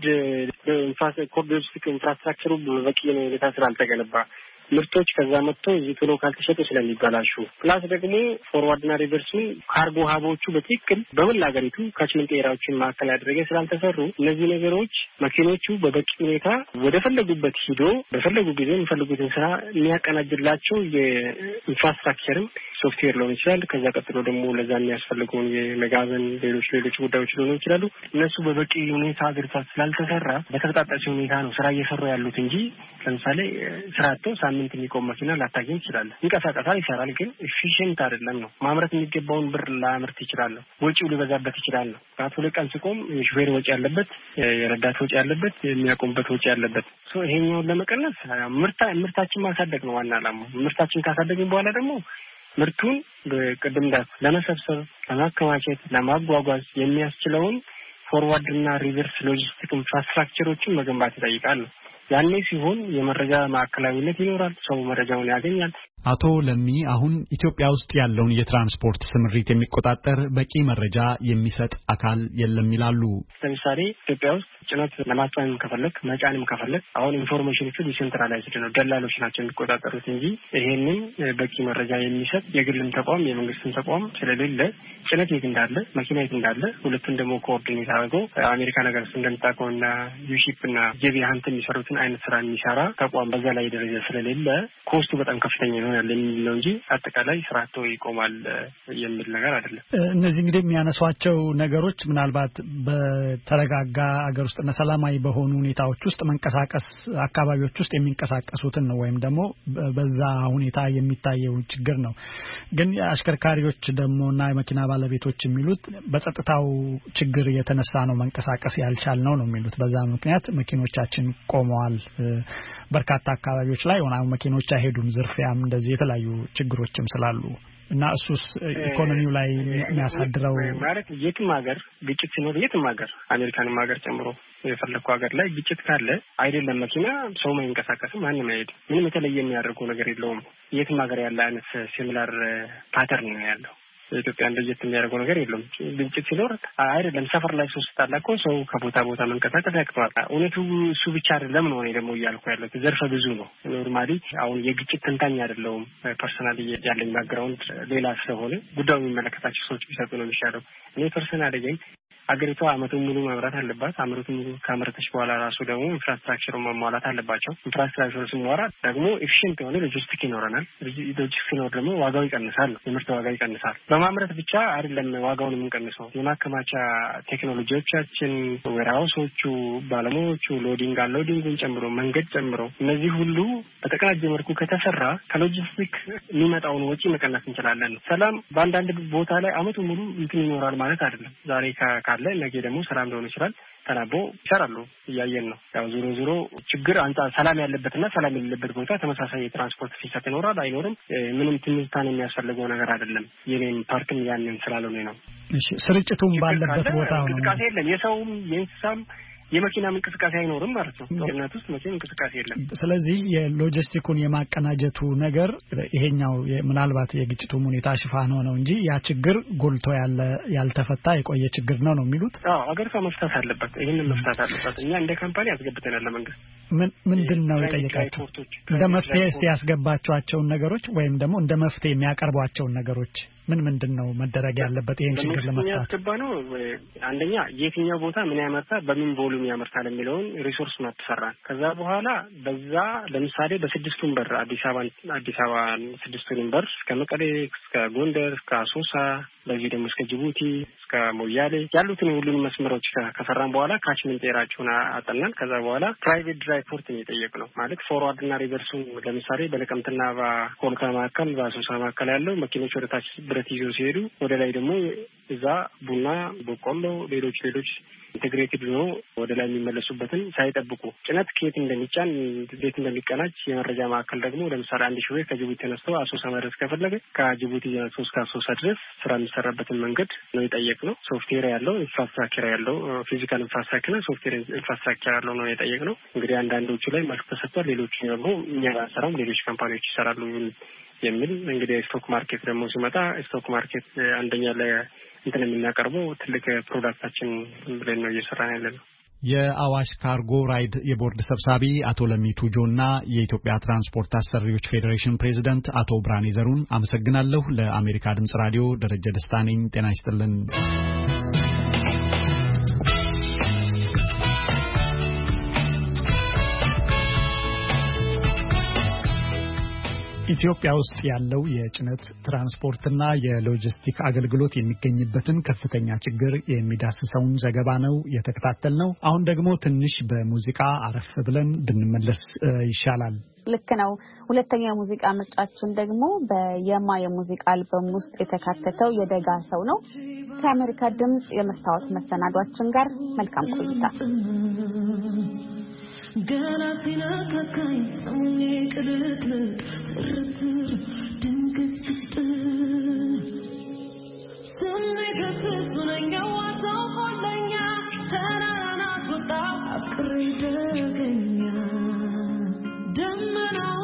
ሎጂስቲክ ኢንፍራስትራክቸሩ በበቂ ሁኔታ ስላልተገነባ ምርቶች ከዛ መጥቶ እዚህ ቶሎ ካልተሸጡ ስለሚበላሹ ፕላስ ደግሞ ፎርዋርድና ሪቨርሱ ካርጎ ሀቦቹ በትክክል በመላ ሀገሪቱ ካችመንት ኤሪያዎችን ማዕከል ያደረገ ስላልተሰሩ እነዚህ ነገሮች መኪኖቹ በበቂ ሁኔታ ወደ ፈለጉበት ሂዶ በፈለጉ ጊዜ የሚፈልጉትን ስራ የሚያቀናጅላቸው የኢንፍራስትራክቸርም ሶፍትዌር ሊሆን ይችላል። ከዛ ቀጥሎ ደግሞ ለዛ የሚያስፈልገውን የመጋዘን ሌሎች ጉዳዮች ሊሆኑ ይችላሉ። እነሱ በበቂ ሁኔታ ሀገሪቷ ስላልተሰራ በተበጣጠሰ ሁኔታ ነው ስራ እየሰሩ ያሉት እንጂ ለምሳሌ ስራ አጥቶ ሳምንት የሚቆም መኪና ላታገኝ ይችላል። ይንቀሳቀሳል፣ ይሰራል፣ ግን ኤፊሽንት አይደለም ነው። ማምረት የሚገባውን ብር ላምርት ይችላል ነው። ወጪው ሊበዛበት ይችላል ነው። ከሁለት ቀን ሲቆም የሹፌር ወጪ ያለበት፣ የረዳት ወጪ ያለበት፣ የሚያቆምበት ወጪ ያለበት። ይሄኛውን ለመቀነስ ምርታችን ማሳደግ ነው ዋና ዓላማው። ምርታችን ካሳደግን በኋላ ደግሞ ምርቱን ቅድም እንዳልኩ ለመሰብሰብ፣ ለማከማቸት፣ ለማጓጓዝ የሚያስችለውን ፎርዋርድ እና ሪቨርስ ሎጂስቲክ ኢንፍራስትራክቸሮችን መገንባት ይጠይቃል ነው። ያኔ ሲሆን የመረጃ ማዕከላዊነት ይኖራል። ሰው መረጃውን ያገኛል። አቶ ለሚ አሁን ኢትዮጵያ ውስጥ ያለውን የትራንስፖርት ስምሪት የሚቆጣጠር በቂ መረጃ የሚሰጥ አካል የለም ይላሉ። ለምሳሌ ኢትዮጵያ ውስጥ ጭነት ለማስጫንም ከፈለክ መጫንም ከፈለክ አሁን ኢንፎርሜሽን ዲሴንትራላይዝድ ነው፣ ደላሎች ናቸው የሚቆጣጠሩት እንጂ ይሄንን በቂ መረጃ የሚሰጥ የግልም ተቋም የመንግስትም ተቋም ስለሌለ ጭነት የት እንዳለ መኪና የት እንዳለ ሁለቱን ደግሞ ኮኦርዲኔት አድርገው አሜሪካ ነገር እንደምታውቀውና ዩሺፕና ጄቢ ሀንት የሚሰሩትን አይነት ስራ የሚሰራ ተቋም በዛ ላይ ደረጃ ስለሌለ ኮስቱ በጣም ከፍተኛ ነው ያለው እንጂ አጠቃላይ ስራቶ ይቆማል የሚል ነገር አይደለም። እነዚህ እንግዲህ የሚያነሷቸው ነገሮች ምናልባት በተረጋጋ አገር ውስጥ ሰላማዊ በሆኑ ሁኔታዎች ውስጥ መንቀሳቀስ አካባቢዎች ውስጥ የሚንቀሳቀሱትን ነው ወይም ደግሞ በዛ ሁኔታ የሚታየው ችግር ነው። ግን አሽከርካሪዎች ደሞና የመኪና ባለቤቶች የሚሉት በጸጥታው ችግር የተነሳ ነው መንቀሳቀስ ያልቻልነው ነው የሚሉት። በዛ ምክንያት መኪኖቻችን ቆመዋል። በርካታ አካባቢዎች ላይ ሆናው መኪኖች አይሄዱም፣ ዝርፊያም እንደዚህ የተለያዩ ችግሮችም ስላሉ እና እሱስ ኢኮኖሚው ላይ የሚያሳድረው ማለት የትም ሀገር ግጭት ሲኖር የትም ሀገር አሜሪካንም ሀገር ጨምሮ የፈለኩ ሀገር ላይ ግጭት ካለ አይደለም መኪና ሰው ማይንቀሳቀስም ማንም አይሄድ ምንም የተለየ የሚያደርገው ነገር የለውም። የትም ሀገር ያለ አይነት ሲሚላር ፓተርን ነው ያለው። ኢትዮጵያ እንደየት የሚያደርገው ነገር የለም። ግጭት ሲኖር አይደለም ሰፈር ላይ ሶስት ታላቆ ሰው ከቦታ ቦታ መንቀሳቀስ ያቅተዋል። እውነቱ እሱ ብቻ አይደለም ነው እኔ ደግሞ እያልኩ ያለው ዘርፈ ብዙ ነው። ኖርማሊ አሁን የግጭት ተንታኝ አይደለሁም። ፐርሰናሊ ያለኝ ባክግራውንድ ሌላ ስለሆነ ጉዳዩ የሚመለከታቸው ሰዎች ቢሰጡ ነው የሚሻለው። እኔ ፐርሰናሊ ግን አገሪቷ አመቱን ሙሉ መብራት አለባት። አመቱን ሙሉ ካመረተች በኋላ ራሱ ደግሞ ኢንፍራስትራክቸሩ መሟላት አለባቸው። ኢንፍራስትራክቸሩ ሲሟላ ደግሞ ኤፊሽንት የሆነ ሎጂስቲክ ይኖረናል። ሎጂስቲክ ሲኖር ደግሞ ዋጋው ይቀንሳል፣ የምርት ዋጋ ይቀንሳል። በማምረት ብቻ አይደለም ዋጋውን የምንቀንሰው። የማከማቻ ቴክኖሎጂዎቻችን፣ ዌርሃውሶቹ፣ ባለሙያዎቹ፣ ሎዲንግ አንሎዲንጉን ጨምሮ መንገድ ጨምሮ እነዚህ ሁሉ በተቀናጀ መልኩ ከተሰራ ከሎጂስቲክ የሚመጣውን ወጪ መቀነስ እንችላለን። ሰላም በአንዳንድ ቦታ ላይ አመቱን ሙሉ እንትን ይኖራል ማለት አይደለም። ዛሬ ካለ ነገ ደግሞ ሰላም ሊሆን ይችላል። ተናቦ ይሰራሉ እያየን ነው። ያው ዞሮ ችግር አንጻር ሰላም ያለበትና ሰላም የሌለበት ቦታ ተመሳሳይ የትራንስፖርት ፍሰት ይኖራል አይኖርም ምንም ትንታኔ የሚያስፈልገው ነገር አይደለም። የኔም ፓርክም ያንን ስላልሆነ ነው። እሺ ስርጭቱም ባለበት ቦታ ነው እንቅስቃሴ የለም። የሰውም የእንስሳም የመኪና እንቅስቃሴ አይኖርም ማለት ነው። ጦርነት ውስጥ መቼም እንቅስቃሴ የለም። ስለዚህ የሎጂስቲኩን የማቀናጀቱ ነገር ይሄኛው ምናልባት የግጭቱም ሁኔታ ሽፋን ሆነው እንጂ ያ ችግር ጎልቶ ያልተፈታ የቆየ ችግር ነው የሚሉት። አዎ አገሪቷ መፍታት አለበት። ይሄንን መፍታት አለበት። እኛ እንደ ካምፓኒ አስገብተናል ለመንግስት። ምንድነው የጠየቃቸው? እንደ መፍትሄ ያስገባቸዋቸውን ነገሮች ወይም ደግሞ እንደ መፍትሄ የሚያቀርቧቸውን ነገሮች ምንድነው መደረግ ያለበት ይሄን ችግር ለመስራት? ያስገባ ነው አንደኛ የትኛው ቦታ ምን ያመርታል በምን ቮሉም ያመርታል የሚለውን ሪሶርስ ማፕ ሰራን። ከዛ በኋላ በዛ ለምሳሌ በስድስቱን በር አዲስ አበባ ስድስቱን በር ከመቀሌ እስከ ጎንደር እስከ አሶሳ በዚህ ደግሞ እስከ ጅቡቲ እስከ ሞያሌ ያሉትን ሁሉንም መስመሮች ከሰራን በኋላ ካችመንት ኤሪያቸውን አጠናን። ከዛ በኋላ ፕራይቬት ድራይቭ ፖርት እየጠየቅ ነው ማለት ፎርዋርድ እና ሪቨርሱን ለምሳሌ በለቀምትና በኮልካ መካከል በአሶሳ መካከል ያለው መኪኖች ወደ ታች ብረት ይዘው ሲሄዱ ወደ ላይ ደግሞ እዛ ቡና፣ በቆሎ፣ ሌሎች ኢንቴግሬትድ ነው ወደ ላይ የሚመለሱበትን ሳይጠብቁ ጭነት ከየት እንደሚጫን እንዴት እንደሚቀናጅ የመረጃ ማዕከል ደግሞ ለምሳሌ 1000 ብር ከጅቡቲ ተነስቶ አሶሳ መድረስ ከፈለገ ከጅቡቲ ተነስቶ እስከ አሶሳ ድረስ ስራ የሚሰራበትን መንገድ ነው የጠየቅነው። ሶፍትዌር ያለው ኢንፍራስትራክቸር ያለው ፊዚካል ኢንፍራስትራክቸርና ሶፍትዌር ኢንፍራስትራክቸር ያለው ነው የጠየቅነው። እንግዲህ አንዳንዶቹ ላይ መልክ ተሰጥቷል። ሌሎቹ ደግሞ እኛ ባንሰራም ሌሎች ካምፓኒዎች ይሰራሉ የሚል እንግዲህ ስቶክ ማርኬት ደግሞ ሲመጣ ስቶክ ማርኬት አንደኛ እንትን የምናቀርበው ትልቅ ፕሮዳክታችን ብለን ነው እየሰራን ያለነው። የአዋሽ ካርጎ ራይድ የቦርድ ሰብሳቢ አቶ ለሚቱ ጆና የኢትዮጵያ ትራንስፖርት አሰሪዎች ፌዴሬሽን ፕሬዝዳንት አቶ ብርሃኔ ዘሩን አመሰግናለሁ። ለአሜሪካ ድምጽ ራዲዮ ደረጀ ደስታ ነኝ። ጤና ይስጥልን። ኢትዮጵያ ውስጥ ያለው የጭነት ትራንስፖርትና የሎጂስቲክ አገልግሎት የሚገኝበትን ከፍተኛ ችግር የሚዳስሰውን ዘገባ ነው የተከታተልነው። አሁን ደግሞ ትንሽ በሙዚቃ አረፍ ብለን ብንመለስ ይሻላል። ልክ ነው። ሁለተኛ የሙዚቃ ምርጫችን ደግሞ በየማ የሙዚቃ አልበም ውስጥ የተካተተው የደጋ ሰው ነው። ከአሜሪካ ድምጽ የመስታወት መሰናዷችን ጋር መልካም ቆይታ። ገላሲና ከካይ ሰውኔ ቅልጥልጥ ትርትር ድንግጥግጥ ስሜት ስሱነኛ ዋዛው ቆለኛ ተራራናት ወጣ አፍቅሬ ደገኛ ደመናው ቁልፍ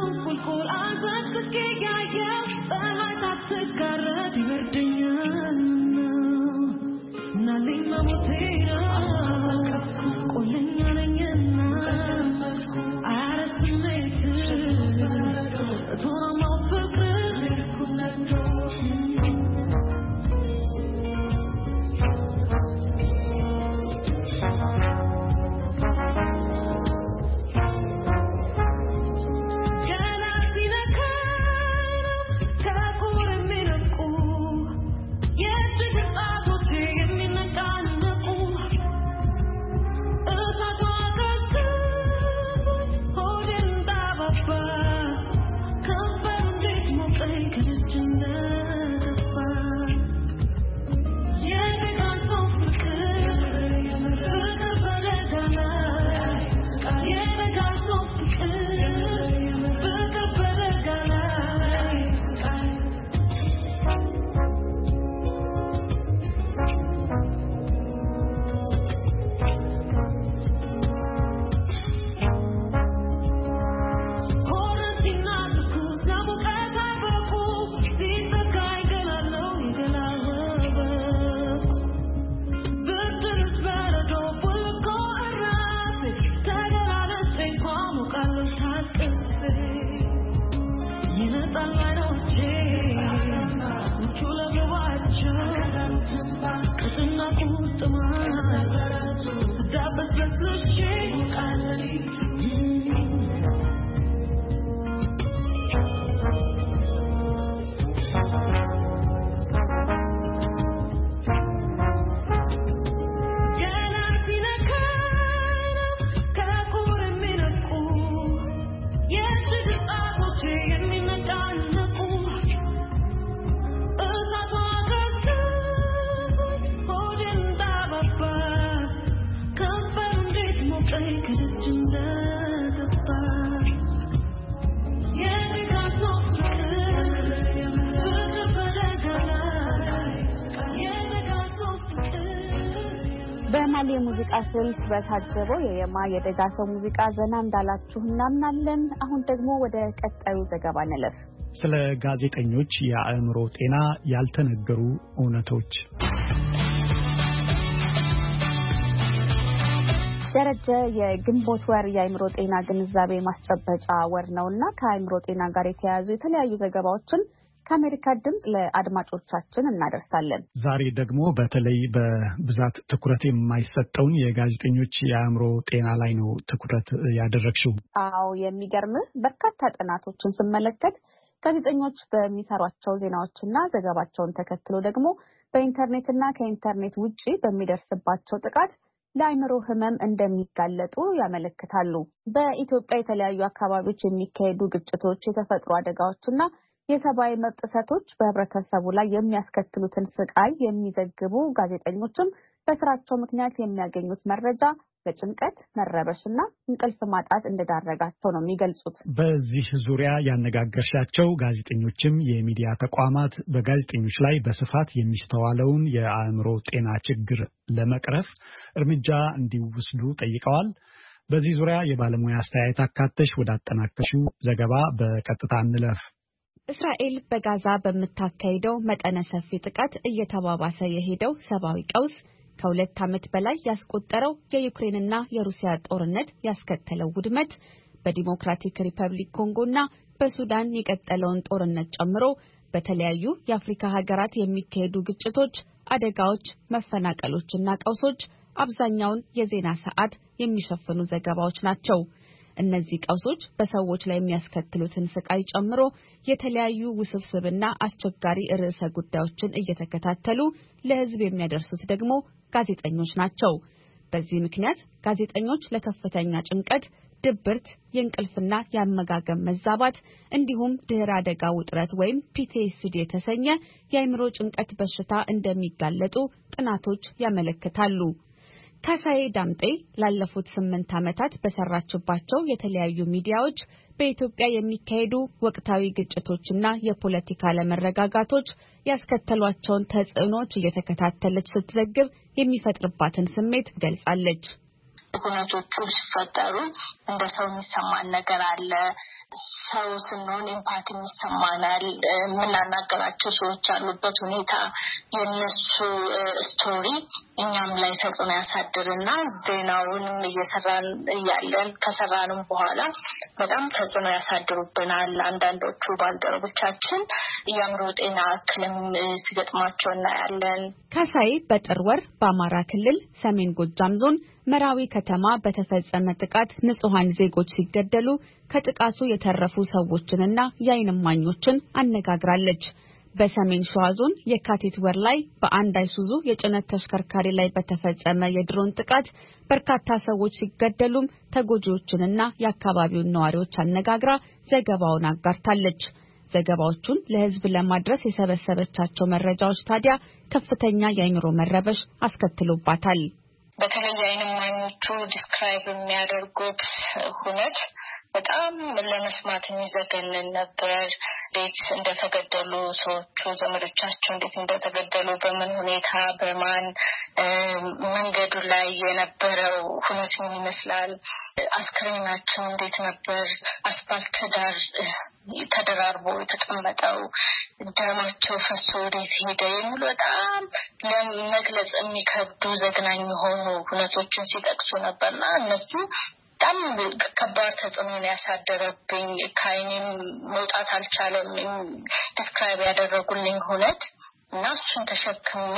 በማሊ ሙዚቃ ስልት በታጀበው የየማ የደጋ ሰው ሙዚቃ ዘና እንዳላችሁ እናምናለን። አሁን ደግሞ ወደ ቀጣዩ ዘገባ እንለፍ። ስለ ጋዜጠኞች የአእምሮ ጤና ያልተነገሩ እውነቶች። ደረጀ የግንቦት ወር የአእምሮ ጤና ግንዛቤ ማስጨበጫ ወር ነውና ከአእምሮ ጤና ጋር የተያያዙ የተለያዩ ዘገባዎችን ከአሜሪካ ድምጽ ለአድማጮቻችን እናደርሳለን። ዛሬ ደግሞ በተለይ በብዛት ትኩረት የማይሰጠውን የጋዜጠኞች የአእምሮ ጤና ላይ ነው ትኩረት ያደረግሽው። አዎ፣ የሚገርምህ በርካታ ጥናቶችን ስመለከት ጋዜጠኞች በሚሰሯቸው ዜናዎችና ዘገባቸውን ተከትሎ ደግሞ በኢንተርኔትና ከኢንተርኔት ውጪ በሚደርስባቸው ጥቃት ለአእምሮ ህመም እንደሚጋለጡ ያመለክታሉ። በኢትዮጵያ የተለያዩ አካባቢዎች የሚካሄዱ ግጭቶች፣ የተፈጥሮ አደጋዎችና የሰብአዊ መብት ጥሰቶች በህብረተሰቡ ላይ የሚያስከትሉትን ስቃይ የሚዘግቡ ጋዜጠኞችም በስራቸው ምክንያት የሚያገኙት መረጃ ለጭንቀት፣ መረበሽና እንቅልፍ ማጣት እንደዳረጋቸው ነው የሚገልጹት። በዚህ ዙሪያ ያነጋገርሻቸው ጋዜጠኞችም የሚዲያ ተቋማት በጋዜጠኞች ላይ በስፋት የሚስተዋለውን የአእምሮ ጤና ችግር ለመቅረፍ እርምጃ እንዲወስዱ ጠይቀዋል። በዚህ ዙሪያ የባለሙያ አስተያየት አካተሽ ወዳጠናከሽው ዘገባ በቀጥታ እንለፍ። እስራኤል በጋዛ በምታካሂደው መጠነ ሰፊ ጥቃት እየተባባሰ የሄደው ሰብአዊ ቀውስ ከ2 ዓመት በላይ ያስቆጠረው የዩክሬንና የሩሲያ ጦርነት ያስከተለው ውድመት በዲሞክራቲክ ሪፐብሊክ ኮንጎና በሱዳን የቀጠለውን ጦርነት ጨምሮ በተለያዩ የአፍሪካ ሀገራት የሚካሄዱ ግጭቶች፣ አደጋዎች፣ መፈናቀሎችና ቀውሶች አብዛኛውን የዜና ሰዓት የሚሸፍኑ ዘገባዎች ናቸው። እነዚህ ቀውሶች በሰዎች ላይ የሚያስከትሉትን ስቃይ ጨምሮ የተለያዩ ውስብስብና አስቸጋሪ ርዕሰ ጉዳዮችን እየተከታተሉ ለሕዝብ የሚያደርሱት ደግሞ ጋዜጠኞች ናቸው። በዚህ ምክንያት ጋዜጠኞች ለከፍተኛ ጭንቀት፣ ድብርት፣ የእንቅልፍና የአመጋገብ መዛባት እንዲሁም ድህረ አደጋ ውጥረት ወይም PTSD የተሰኘ የአእምሮ ጭንቀት በሽታ እንደሚጋለጡ ጥናቶች ያመለክታሉ። ካሳዬ ዳምጤ ላለፉት 8 ዓመታት በሰራችባቸው የተለያዩ ሚዲያዎች በኢትዮጵያ የሚካሄዱ ወቅታዊ ግጭቶችና የፖለቲካ አለመረጋጋቶች ያስከተሏቸውን ተጽዕኖዎች እየተከታተለች ስትዘግብ የሚፈጥርባትን ስሜት ገልጻለች። ሁነቶቹ ሲፈጠሩ እንደ ሰው የሚሰማን ነገር አለ። ሰው ስንሆን ኤምፓቲ ይሰማናል። የምናናገራቸው ሰዎች ያሉበት ሁኔታ የነሱ ስቶሪ እኛም ላይ ተጽዕኖ ያሳድርና ዜናውንም እየሰራን ያለን ከሰራንም በኋላ በጣም ተጽዕኖ ያሳድሩብናል። አንዳንዶቹ ባልደረቦቻችን የአእምሮ ጤና እክልም ሲገጥማቸው እናያለን። ካሳይ በጥር ወር በአማራ ክልል ሰሜን ጎጃም ዞን መራዊ ከተማ በተፈጸመ ጥቃት ንጹሃን ዜጎች ሲገደሉ ከጥቃቱ የተረፉ ሰዎችንና የዓይን እማኞችን አነጋግራለች። በሰሜን ሸዋ ዞን የካቲት ወር ላይ በአንድ አይሱዙ የጭነት ተሽከርካሪ ላይ በተፈጸመ የድሮን ጥቃት በርካታ ሰዎች ሲገደሉም ተጎጂዎችንና የአካባቢውን ነዋሪዎች አነጋግራ ዘገባውን አጋርታለች። ዘገባዎቹን ለሕዝብ ለማድረስ የሰበሰበቻቸው መረጃዎች ታዲያ ከፍተኛ የአእምሮ መረበሽ አስከትሎባታል። በተለይ የዓይን እማኞቹ ዲስክራይብ የሚያደርጉት ሁኔታ በጣም ለመስማት የሚዘገንን ነበር። እንዴት እንደተገደሉ ሰዎቹ ዘመዶቻቸው እንዴት እንደተገደሉ በምን ሁኔታ በማን መንገዱ ላይ የነበረው ሁኔታ ምን ይመስላል፣ አስክሬናቸው እንዴት ነበር አስፋልት ዳር ተደራርቦ የተቀመጠው፣ ደማቸው ፈሶ ወዴት ሄደ የሚሉ በጣም ለመግለጽ የሚከብዱ ዘግናኝ የሆኑ ሁኔታዎችን ሲጠቅሱ ነበርና እነሱ በጣም ከባድ ተጽዕኖ ያሳደረብኝ ከዓይኔም መውጣት አልቻለም ዲስክራይብ ያደረጉልኝ ሁኔታ እና እሱን ተሸክሜ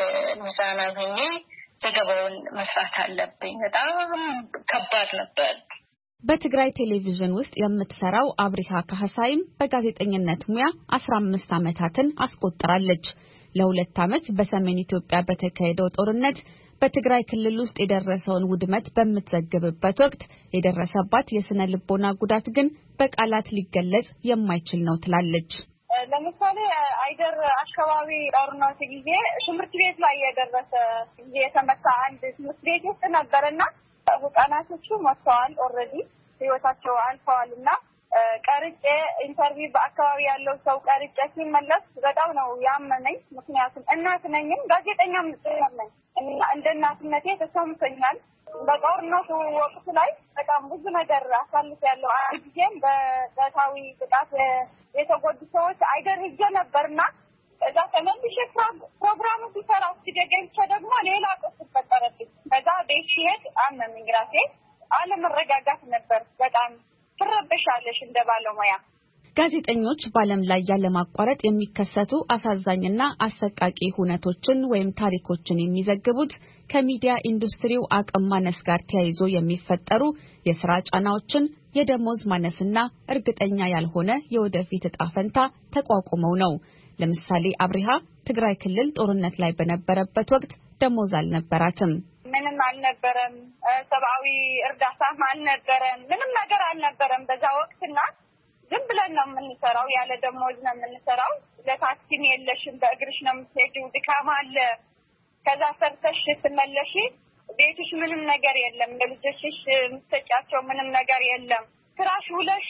ሚዛናዊ ሆኜ ዘገባውን መስራት አለብኝ። በጣም ከባድ ነበር። በትግራይ ቴሌቪዥን ውስጥ የምትሰራው አብሪሃ ካህሳይም በጋዜጠኝነት ሙያ 15 ዓመታትን አስቆጥራለች። ለ2 ዓመት በሰሜን ኢትዮጵያ በተካሄደው ጦርነት በትግራይ ክልል ውስጥ የደረሰውን ውድመት በምትዘግብበት ወቅት የደረሰባት የስነ ልቦና ጉዳት ግን በቃላት ሊገለጽ የማይችል ነው ትላለች። ለምሳሌ አይደር አካባቢ ጦርነት ጊዜ ትምህርት ቤት ላይ የደረሰ የተመታ አንድ ትምህርት ቤት ውስጥ ነበርና ህፃናቶቹ ሞተዋል። ኦልሬዲ ህይወታቸው አልፈዋልና ቀርጬ ኢንተርቪው በአካባቢ ያለው ሰው ቀርጬ ሲመለስ በጣም ነው ያመነኝ። ምክንያቱም እናት ነኝም ጋዜጠኛም ነኝ እና እንደ እናትነቴ ተሰምቶኛል። በጦርነቱ ወቅት ላይ በጣም ብዙ ነገር አሳልፌያለሁ። አንድ ጊዜም በጾታዊ ጥቃት የተጎዱ ሰዎች አይደር ሄጄ ነበርና እዛ ተመልሼ ፕሮግራሙ ሲሰራ ሲደገምቼ ደግሞ ሌላ ቁስ ተፈጠረብኝ። ከዛ ቤት ሲሄድ አመመኝ። ራሴ አለመረጋጋት ነበር። በጣም ትረበሻለሽ እንደ ባለሙያ። ጋዜጠኞች በዓለም ላይ ያለማቋረጥ የሚከሰቱ አሳዛኝና አሰቃቂ ሁነቶችን ወይም ታሪኮችን የሚዘግቡት ከሚዲያ ኢንዱስትሪው አቅም ማነስ ጋር ተያይዞ የሚፈጠሩ የሥራ ጫናዎችን፣ የደሞዝ ማነስና እርግጠኛ ያልሆነ የወደፊት ዕጣ ፈንታ ተቋቁመው ነው። ለምሳሌ አብሪሃ ትግራይ ክልል ጦርነት ላይ በነበረበት ወቅት ደሞዝ አልነበራትም። ምንም አልነበረም። ሰብአዊ እርዳታም አልነበረም። ምንም ነገር አልነበረም በዛ ወቅትና ዝም ብለን ነው የምንሰራው። ያለ ደሞዝ ነው የምንሰራው። ለታክሲም የለሽም፣ በእግርሽ ነው የምትሄጂው። ድካም አለ። ከዛ ሰርተሽ ስትመለሺ ቤትሽ ምንም ነገር የለም። ለልጆችሽ የምትሰጫቸው ምንም ነገር የለም። ፍራሽ ውለሽ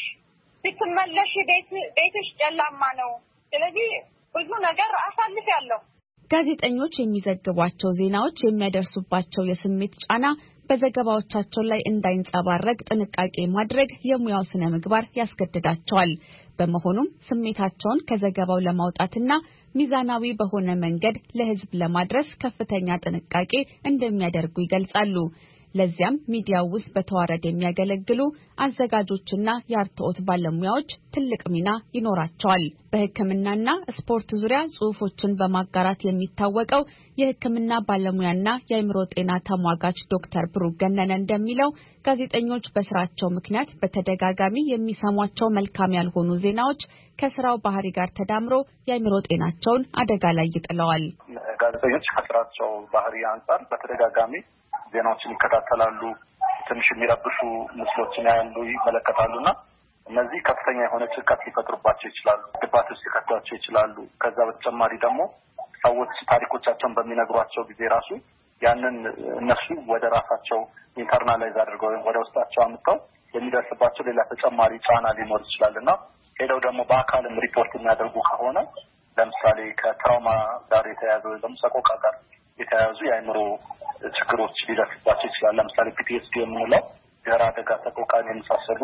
ስትመለሺ ቤትሽ ጨለማ ነው። ስለዚህ ብዙ ነገር አሳልፌያለሁ። ጋዜጠኞች የሚዘግቧቸው ዜናዎች የሚያደርሱባቸው የስሜት ጫና በዘገባዎቻቸው ላይ እንዳይንጸባረቅ ጥንቃቄ ማድረግ የሙያው ስነ ምግባር ያስገድዳቸዋል። በመሆኑም ስሜታቸውን ከዘገባው ለማውጣትና ሚዛናዊ በሆነ መንገድ ለሕዝብ ለማድረስ ከፍተኛ ጥንቃቄ እንደሚያደርጉ ይገልጻሉ። ለዚያም ሚዲያው ውስጥ በተዋረድ የሚያገለግሉ አዘጋጆችና የአርትዖት ባለሙያዎች ትልቅ ሚና ይኖራቸዋል። በሕክምናና ስፖርት ዙሪያ ጽሑፎችን በማጋራት የሚታወቀው የሕክምና ባለሙያና የአእምሮ ጤና ተሟጋች ዶክተር ብሩክ ገነነ እንደሚለው ጋዜጠኞች በስራቸው ምክንያት በተደጋጋሚ የሚሰሟቸው መልካም ያልሆኑ ዜናዎች ከስራው ባህሪ ጋር ተዳምሮ የአእምሮ ጤናቸውን አደጋ ላይ ይጥለዋል። ጋዜጠኞች ከስራቸው ባህሪ አንጻር በተደጋጋሚ ዜናዎችን ይከታተላሉ። ትንሽ የሚረብሹ ምስሎችን ያያሉ፣ ይመለከታሉና እነዚህ ከፍተኛ የሆነ ጭንቀት ሊፈጥሩባቸው ይችላሉ፣ ድባት ውስጥ ሊከቷቸው ይችላሉ። ከዛ በተጨማሪ ደግሞ ሰዎች ታሪኮቻቸውን በሚነግሯቸው ጊዜ ራሱ ያንን እነሱ ወደ ራሳቸው ኢንተርናላይዝ አድርገው ወደ ውስጣቸው አምጥተው የሚደርስባቸው ሌላ ተጨማሪ ጫና ሊኖር ይችላልና ሄደው ደግሞ በአካልም ሪፖርት የሚያደርጉ ከሆነ ለምሳሌ ከትራውማ ጋር የተያያዘ ወይ ደግሞ ሰቆቃ ጋር የተያያዙ የአእምሮ ችግሮች ሊደርስባቸው ይችላል። ለምሳሌ ፒቲኤስዲ የምንለው ድህረ አደጋ ሰቆቃን የመሳሰሉ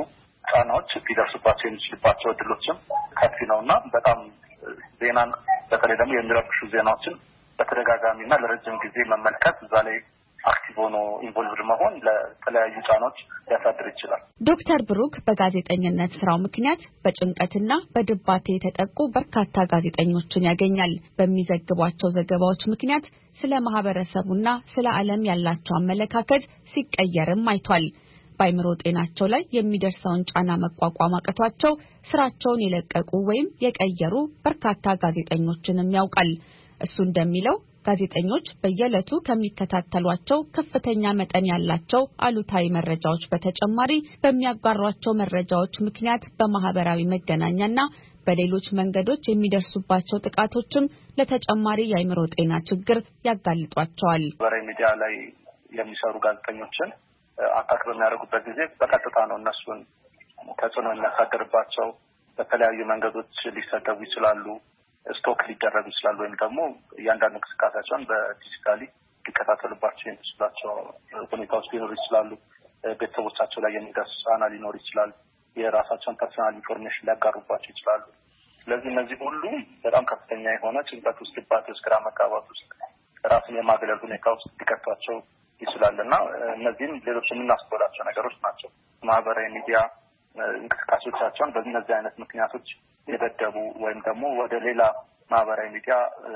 ጫናዎች ሊደርሱባቸው የሚችልባቸው እድሎችም ከፍ ነውና በጣም ዜናን በተለይ ደግሞ የሚረብሹ ዜናዎችን በተደጋጋሚና ለረጅም ጊዜ መመልከት እዛ ላይ አክቲቭ ሆኖ ኢንቮልቭድ መሆን ለተለያዩ ጫናዎች ሊያሳድር ይችላል። ዶክተር ብሩክ በጋዜጠኝነት ስራው ምክንያት በጭንቀትና በድባቴ የተጠቁ በርካታ ጋዜጠኞችን ያገኛል። በሚዘግቧቸው ዘገባዎች ምክንያት ስለ ማህበረሰቡና ስለ ዓለም ያላቸው አመለካከት ሲቀየርም አይቷል። በአይምሮ ጤናቸው ላይ የሚደርሰውን ጫና መቋቋም አቅቷቸው ስራቸውን የለቀቁ ወይም የቀየሩ በርካታ ጋዜጠኞችንም ያውቃል። እሱ እንደሚለው ጋዜጠኞች በየዕለቱ ከሚከታተሏቸው ከፍተኛ መጠን ያላቸው አሉታዊ መረጃዎች በተጨማሪ በሚያጋሯቸው መረጃዎች ምክንያት በማህበራዊ መገናኛና በሌሎች መንገዶች የሚደርሱባቸው ጥቃቶችም ለተጨማሪ የአይምሮ ጤና ችግር ያጋልጧቸዋል። በማህበራዊ ሚዲያ ላይ የሚሰሩ ጋዜጠኞችን አታክ በሚያደርጉበት ጊዜ በቀጥታ ነው እነሱን ተጽዕኖ የሚያሳድርባቸው። በተለያዩ መንገዶች ሊሰደቡ ይችላሉ፣ ስቶክ ሊደረጉ ይችላሉ፣ ወይም ደግሞ እያንዳንዱ እንቅስቃሴያቸውን በዲጂታሊ ሊከታተሉባቸው የሚችላቸው ሁኔታዎች ሊኖሩ ይችላሉ። ቤተሰቦቻቸው ላይ የሚደርስ ጫና ሊኖር ይችላል። የራሳቸውን ፐርሰናል ኢንፎርሜሽን ሊያጋሩባቸው ይችላሉ። ስለዚህ እነዚህ ሁሉ በጣም ከፍተኛ የሆነ ጭንቀት ውስጥ፣ ድባቴ ውስጥ፣ ግራ መጋባት ውስጥ፣ ራስን የማግለል ሁኔታ ውስጥ ሊከቷቸው ይችላል እና እነዚህም ሌሎች የምናስተውላቸው ነገሮች ናቸው። ማህበራዊ ሚዲያ እንቅስቃሴዎቻቸውን በእነዚህ አይነት ምክንያቶች የደደቡ ወይም ደግሞ ወደ ሌላ ማህበራዊ ሚዲያ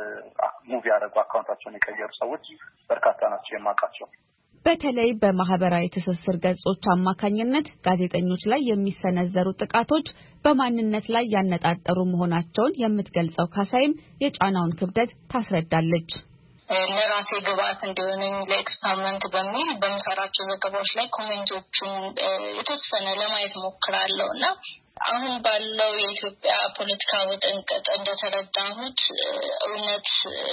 ሙቭ ያደረጉ አካውንታቸውን የቀየሩ ሰዎች በርካታ ናቸው የማውቃቸው። በተለይ በማህበራዊ ትስስር ገጾች አማካኝነት ጋዜጠኞች ላይ የሚሰነዘሩ ጥቃቶች በማንነት ላይ ያነጣጠሩ መሆናቸውን የምትገልጸው ካሳይም የጫናውን ክብደት ታስረዳለች። ለራሴ ግብአት እንዲሆነኝ ለኤክስፐሪመንት በሚል በምሰራቸው ዘገባዎች ላይ ኮሜንቶቹን የተወሰነ ለማየት ሞክራለሁ እና አሁን ባለው የኢትዮጵያ ፖለቲካ ውጥንቅጥ እንደተረዳሁት እውነት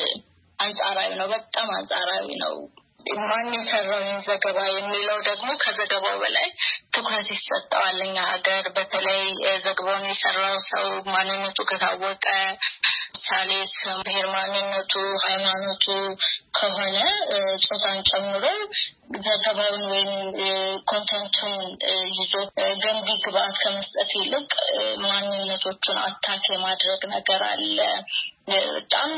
አንጻራዊ ነው፣ በጣም አንጻራዊ ነው። ማን የሰራውን ዘገባ የሚለው ደግሞ ከዘገባው በላይ ትኩረት ይሰጠዋል። እኛ ሀገር በተለይ ዘገባውን የሰራው ሰው ማንነቱ ከታወቀ ምሳሌ ስም፣ ብሔር፣ ማንነቱ፣ ሃይማኖቱ ከሆነ ጾታን ጨምሮ ዘገባውን ወይም ኮንተንቱን ይዞ ገንቢ ግብአት ከመስጠት ይልቅ ማንነቶቹን አታክ የማድረግ ነገር አለ። በጣም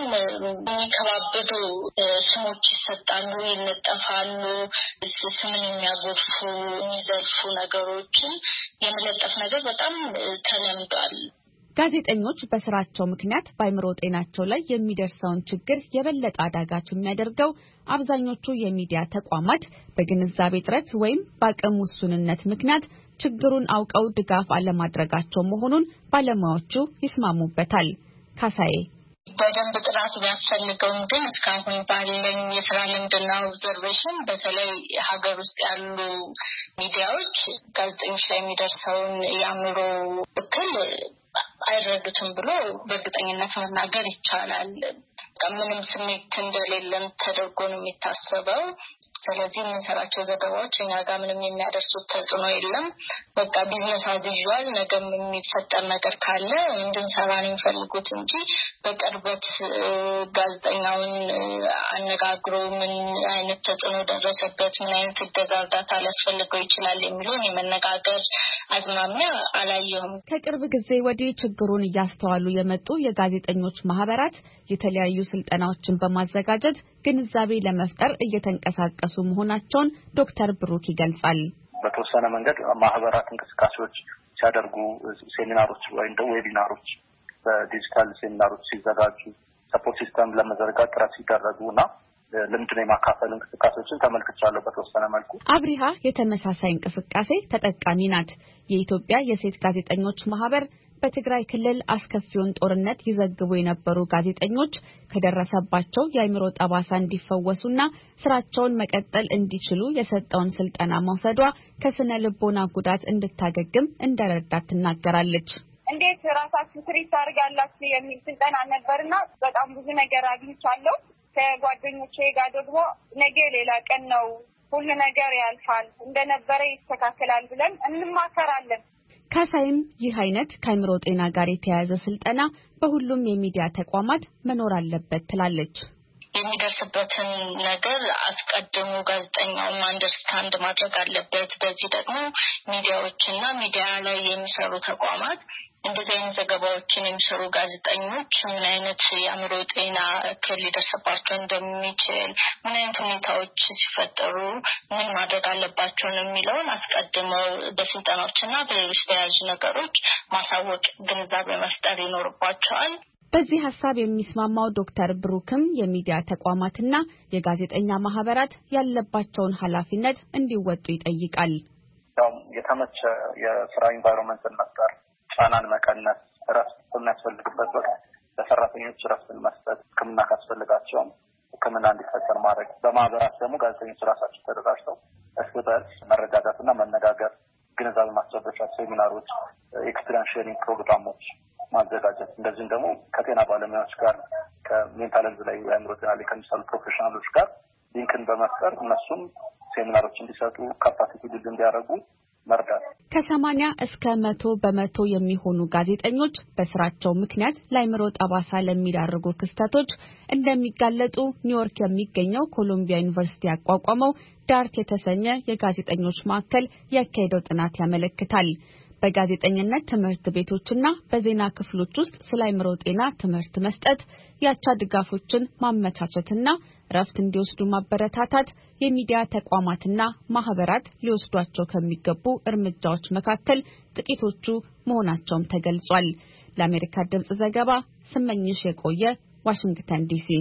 የሚከባበዱ ስሞች ይሰጣሉ፣ ይለጠፋሉ። ስምን የሚያጎድፉ የሚዘልፉ ነገሮችን የመለጠፍ ነገር በጣም ተለምዷል። ጋዜጠኞች በስራቸው ምክንያት በአይምሮ ጤናቸው ላይ የሚደርሰውን ችግር የበለጠ አዳጋች የሚያደርገው አብዛኞቹ የሚዲያ ተቋማት በግንዛቤ እጥረት ወይም በአቅም ውሱንነት ምክንያት ችግሩን አውቀው ድጋፍ አለማድረጋቸው መሆኑን ባለሙያዎቹ ይስማሙበታል። ካሳዬ በደንብ ጥናት ቢያስፈልገውም ግን እስካሁን ባለኝ የስራ ልምድና ኦብዘርቬሽን በተለይ ሀገር ውስጥ ያሉ ሚዲያዎች ጋዜጠኞች ላይ የሚደርሰውን የአእምሮ እክል አይረዱትም ብሎ በእርግጠኝነት መናገር ይቻላል። ምንም ስሜት እንደሌለን ተደርጎ ነው የሚታሰበው። ስለዚህ የምንሰራቸው ዘገባዎች እኛ ጋር ምንም የሚያደርሱት ተጽዕኖ የለም። በቃ ቢዝነስ አዝዩዋል፣ ነገም የሚፈጠር ነገር ካለ እንድንሰራ ነው የሚፈልጉት እንጂ በቅርበት ጋዜጠኛውን አነጋግሮ ምን አይነት ተጽዕኖ ደረሰበት፣ ምን አይነት እገዛ እርዳታ ሊያስፈልገው ይችላል የሚለውን የመነጋገር አዝማሚያ አላየሁም። ከቅርብ ጊዜ ወዲህ ችግሩን እያስተዋሉ የመጡ የጋዜጠኞች ማህበራት የተለያዩ ስልጠናዎችን በማዘጋጀት ግንዛቤ ለመፍጠር እየተንቀሳቀሱ መሆናቸውን ዶክተር ብሩክ ይገልጻል። በተወሰነ መንገድ ማህበራት እንቅስቃሴዎች ሲያደርጉ ሴሚናሮች ወይም ደግሞ ዌቢናሮች በዲጂታል ሴሚናሮች ሲዘጋጁ ሰፖርት ሲስተም ለመዘርጋት ጥረት ሲደረጉና ልምድን የማካፈል እንቅስቃሴዎችን ተመልክቻለሁ። በተወሰነ መልኩ አብሪሃ የተመሳሳይ እንቅስቃሴ ተጠቃሚ ናት። የኢትዮጵያ የሴት ጋዜጠኞች ማህበር በትግራይ ክልል አስከፊውን ጦርነት ይዘግቡ የነበሩ ጋዜጠኞች ከደረሰባቸው የአይምሮ ጠባሳ እንዲፈወሱና ስራቸውን መቀጠል እንዲችሉ የሰጠውን ስልጠና መውሰዷ ከስነ ልቦና ጉዳት እንድታገግም እንደረዳት ትናገራለች። እንዴት ራሳችሁ ትሪት ታደርጋላችሁ የሚል ስልጠና ነበርና በጣም ብዙ ነገር አግኝቻለሁ። ከጓደኞቼ ጋር ደግሞ ነገ ሌላ ቀን ነው፣ ሁሉ ነገር ያልፋል፣ እንደነበረ ይስተካከላል ብለን እንማከራለን። ካሳይም ይህ አይነት ከአይምሮ ጤና ጋር የተያያዘ ስልጠና በሁሉም የሚዲያ ተቋማት መኖር አለበት ትላለች። የሚደርስበትን ነገር አስቀድሞ ጋዜጠኛው አንደርስታንድ ማድረግ አለበት። በዚህ ደግሞ ሚዲያዎችና ሚዲያ ላይ የሚሰሩ ተቋማት እንደዚህ አይነት ዘገባዎችን የሚሰሩ ጋዜጠኞች ምን አይነት የአእምሮ ጤና እክል ሊደርስባቸው እንደሚችል፣ ምን አይነት ሁኔታዎች ሲፈጠሩ ምን ማድረግ አለባቸው የሚለውን አስቀድመው በስልጠናዎችና በሌሎች ተያያዥ ነገሮች ማሳወቅ፣ ግንዛቤ መፍጠር ይኖርባቸዋል። በዚህ ሐሳብ የሚስማማው ዶክተር ብሩክም የሚዲያ ተቋማትና የጋዜጠኛ ማህበራት ያለባቸውን ኃላፊነት እንዲወጡ ይጠይቃል። የተመቸ የስራ ኢንቫይሮንመንትን መፍጠር፣ ጫናን መቀነስ፣ እረፍት በሚያስፈልግበት ወቅት ለሰራተኞች እረፍትን መስጠት፣ ሕክምና ካስፈልጋቸውም ሕክምና እንዲፈጠር ማድረግ፣ በማህበራት ደግሞ ጋዜጠኞች ራሳቸው ተደራጅተው እርስ በርስ መረዳዳትና መነጋገር፣ ግንዛቤ ማስጨበጫ ሴሚናሮች፣ ኤክስፒሪየንስ ሼሪንግ ፕሮግራሞች ማዘጋጀት፣ እንደዚህም ደግሞ ከጤና ባለሙያዎች ጋር ከሜንታል ሄልዝ ላይ የአእምሮ ጤና ላይ ከሚሰሩ ፕሮፌሽናሎች ጋር ሊንክን በመፍጠር እነሱም ሴሚናሮች እንዲሰጡ ካፓሲቲ ቢልድ እንዲያደርጉ መርዳት። ከ80 እስከ 100% የሚሆኑ ጋዜጠኞች በስራቸው ምክንያት ለአእምሮ ጠባሳ ለሚዳርጉ ክስተቶች እንደሚጋለጡ ኒውዮርክ የሚገኘው ኮሎምቢያ ዩኒቨርሲቲ ያቋቋመው ዳርት የተሰኘ የጋዜጠኞች ማዕከል ያካሄደው ጥናት ያመለክታል። በጋዜጠኝነት ትምህርት ቤቶችና በዜና ክፍሎች ውስጥ ስለ አእምሮ ጤና ትምህርት መስጠት፣ ያቻ ድጋፎችን ማመቻቸትና ረፍት እንዲወስዱ ማበረታታት የሚዲያ ተቋማትና ማህበራት ሊወስዷቸው ከሚገቡ እርምጃዎች መካከል ጥቂቶቹ መሆናቸውም ተገልጿል። ለአሜሪካ ድምጽ ዘገባ ስመኝሽ የቆየ ዋሽንግተን ዲሲ።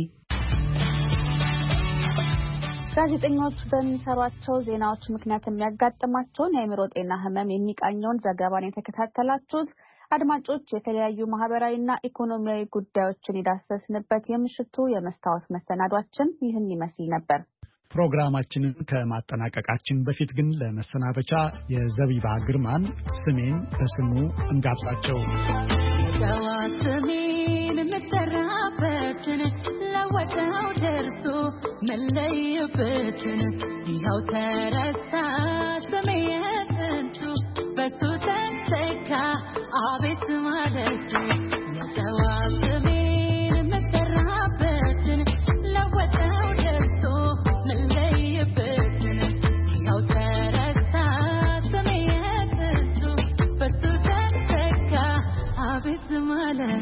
ጋዜጠኞች በሚሰሯቸው ዜናዎች ምክንያት የሚያጋጥማቸውን የአእምሮ ጤና ህመም የሚቃኘውን ዘገባን የተከታተላችሁት። አድማጮች፣ የተለያዩ ማህበራዊና ኢኮኖሚያዊ ጉዳዮችን የዳሰስንበት የምሽቱ የመስታወት መሰናዷችን ይህን ይመስል ነበር። ፕሮግራማችንን ከማጠናቀቃችን በፊት ግን ለመሰናበቻ የዘቢባ ግርማን ስሜን በስሙ እንጋብዛቸው። ስሜን የምጠራበትን ለወጣው ደርሶ መለየበትን ይኸው ተረሳ ስሜ የጥንቱ በሱ ተሰካ አቤት ማለት የሰዋ ስሜን የምጠራበትን ለወጣው ደርሶ መለየበትን ይኸው ተረሳ ስሜ የጥንቱ በሱ ተሰካ አቤት ማለት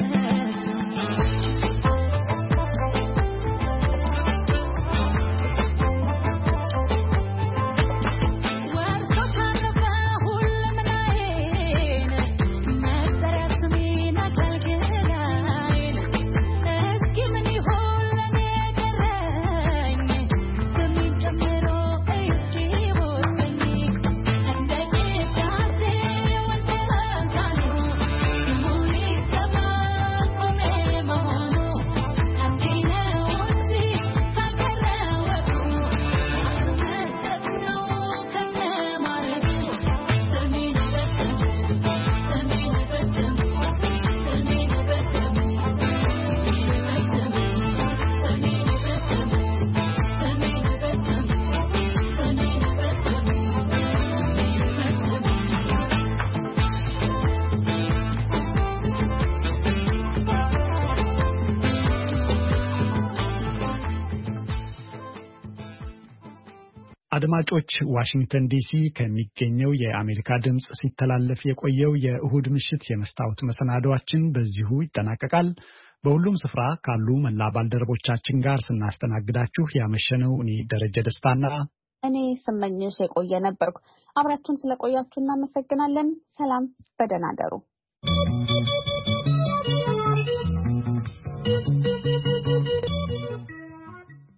አድማጮች ዋሽንግተን ዲሲ ከሚገኘው የአሜሪካ ድምጽ ሲተላለፍ የቆየው የእሁድ ምሽት የመስታወት መሰናዶአችን በዚሁ ይጠናቀቃል። በሁሉም ስፍራ ካሉ መላ ባልደረቦቻችን ጋር ስናስተናግዳችሁ ያመሸነው እኔ ደረጀ ደስታና እኔ ስመኝሽ የቆየ ነበርኩ። አብራችሁን ስለቆያችሁ እናመሰግናለን። ሰላም፣ በደህና እደሩ።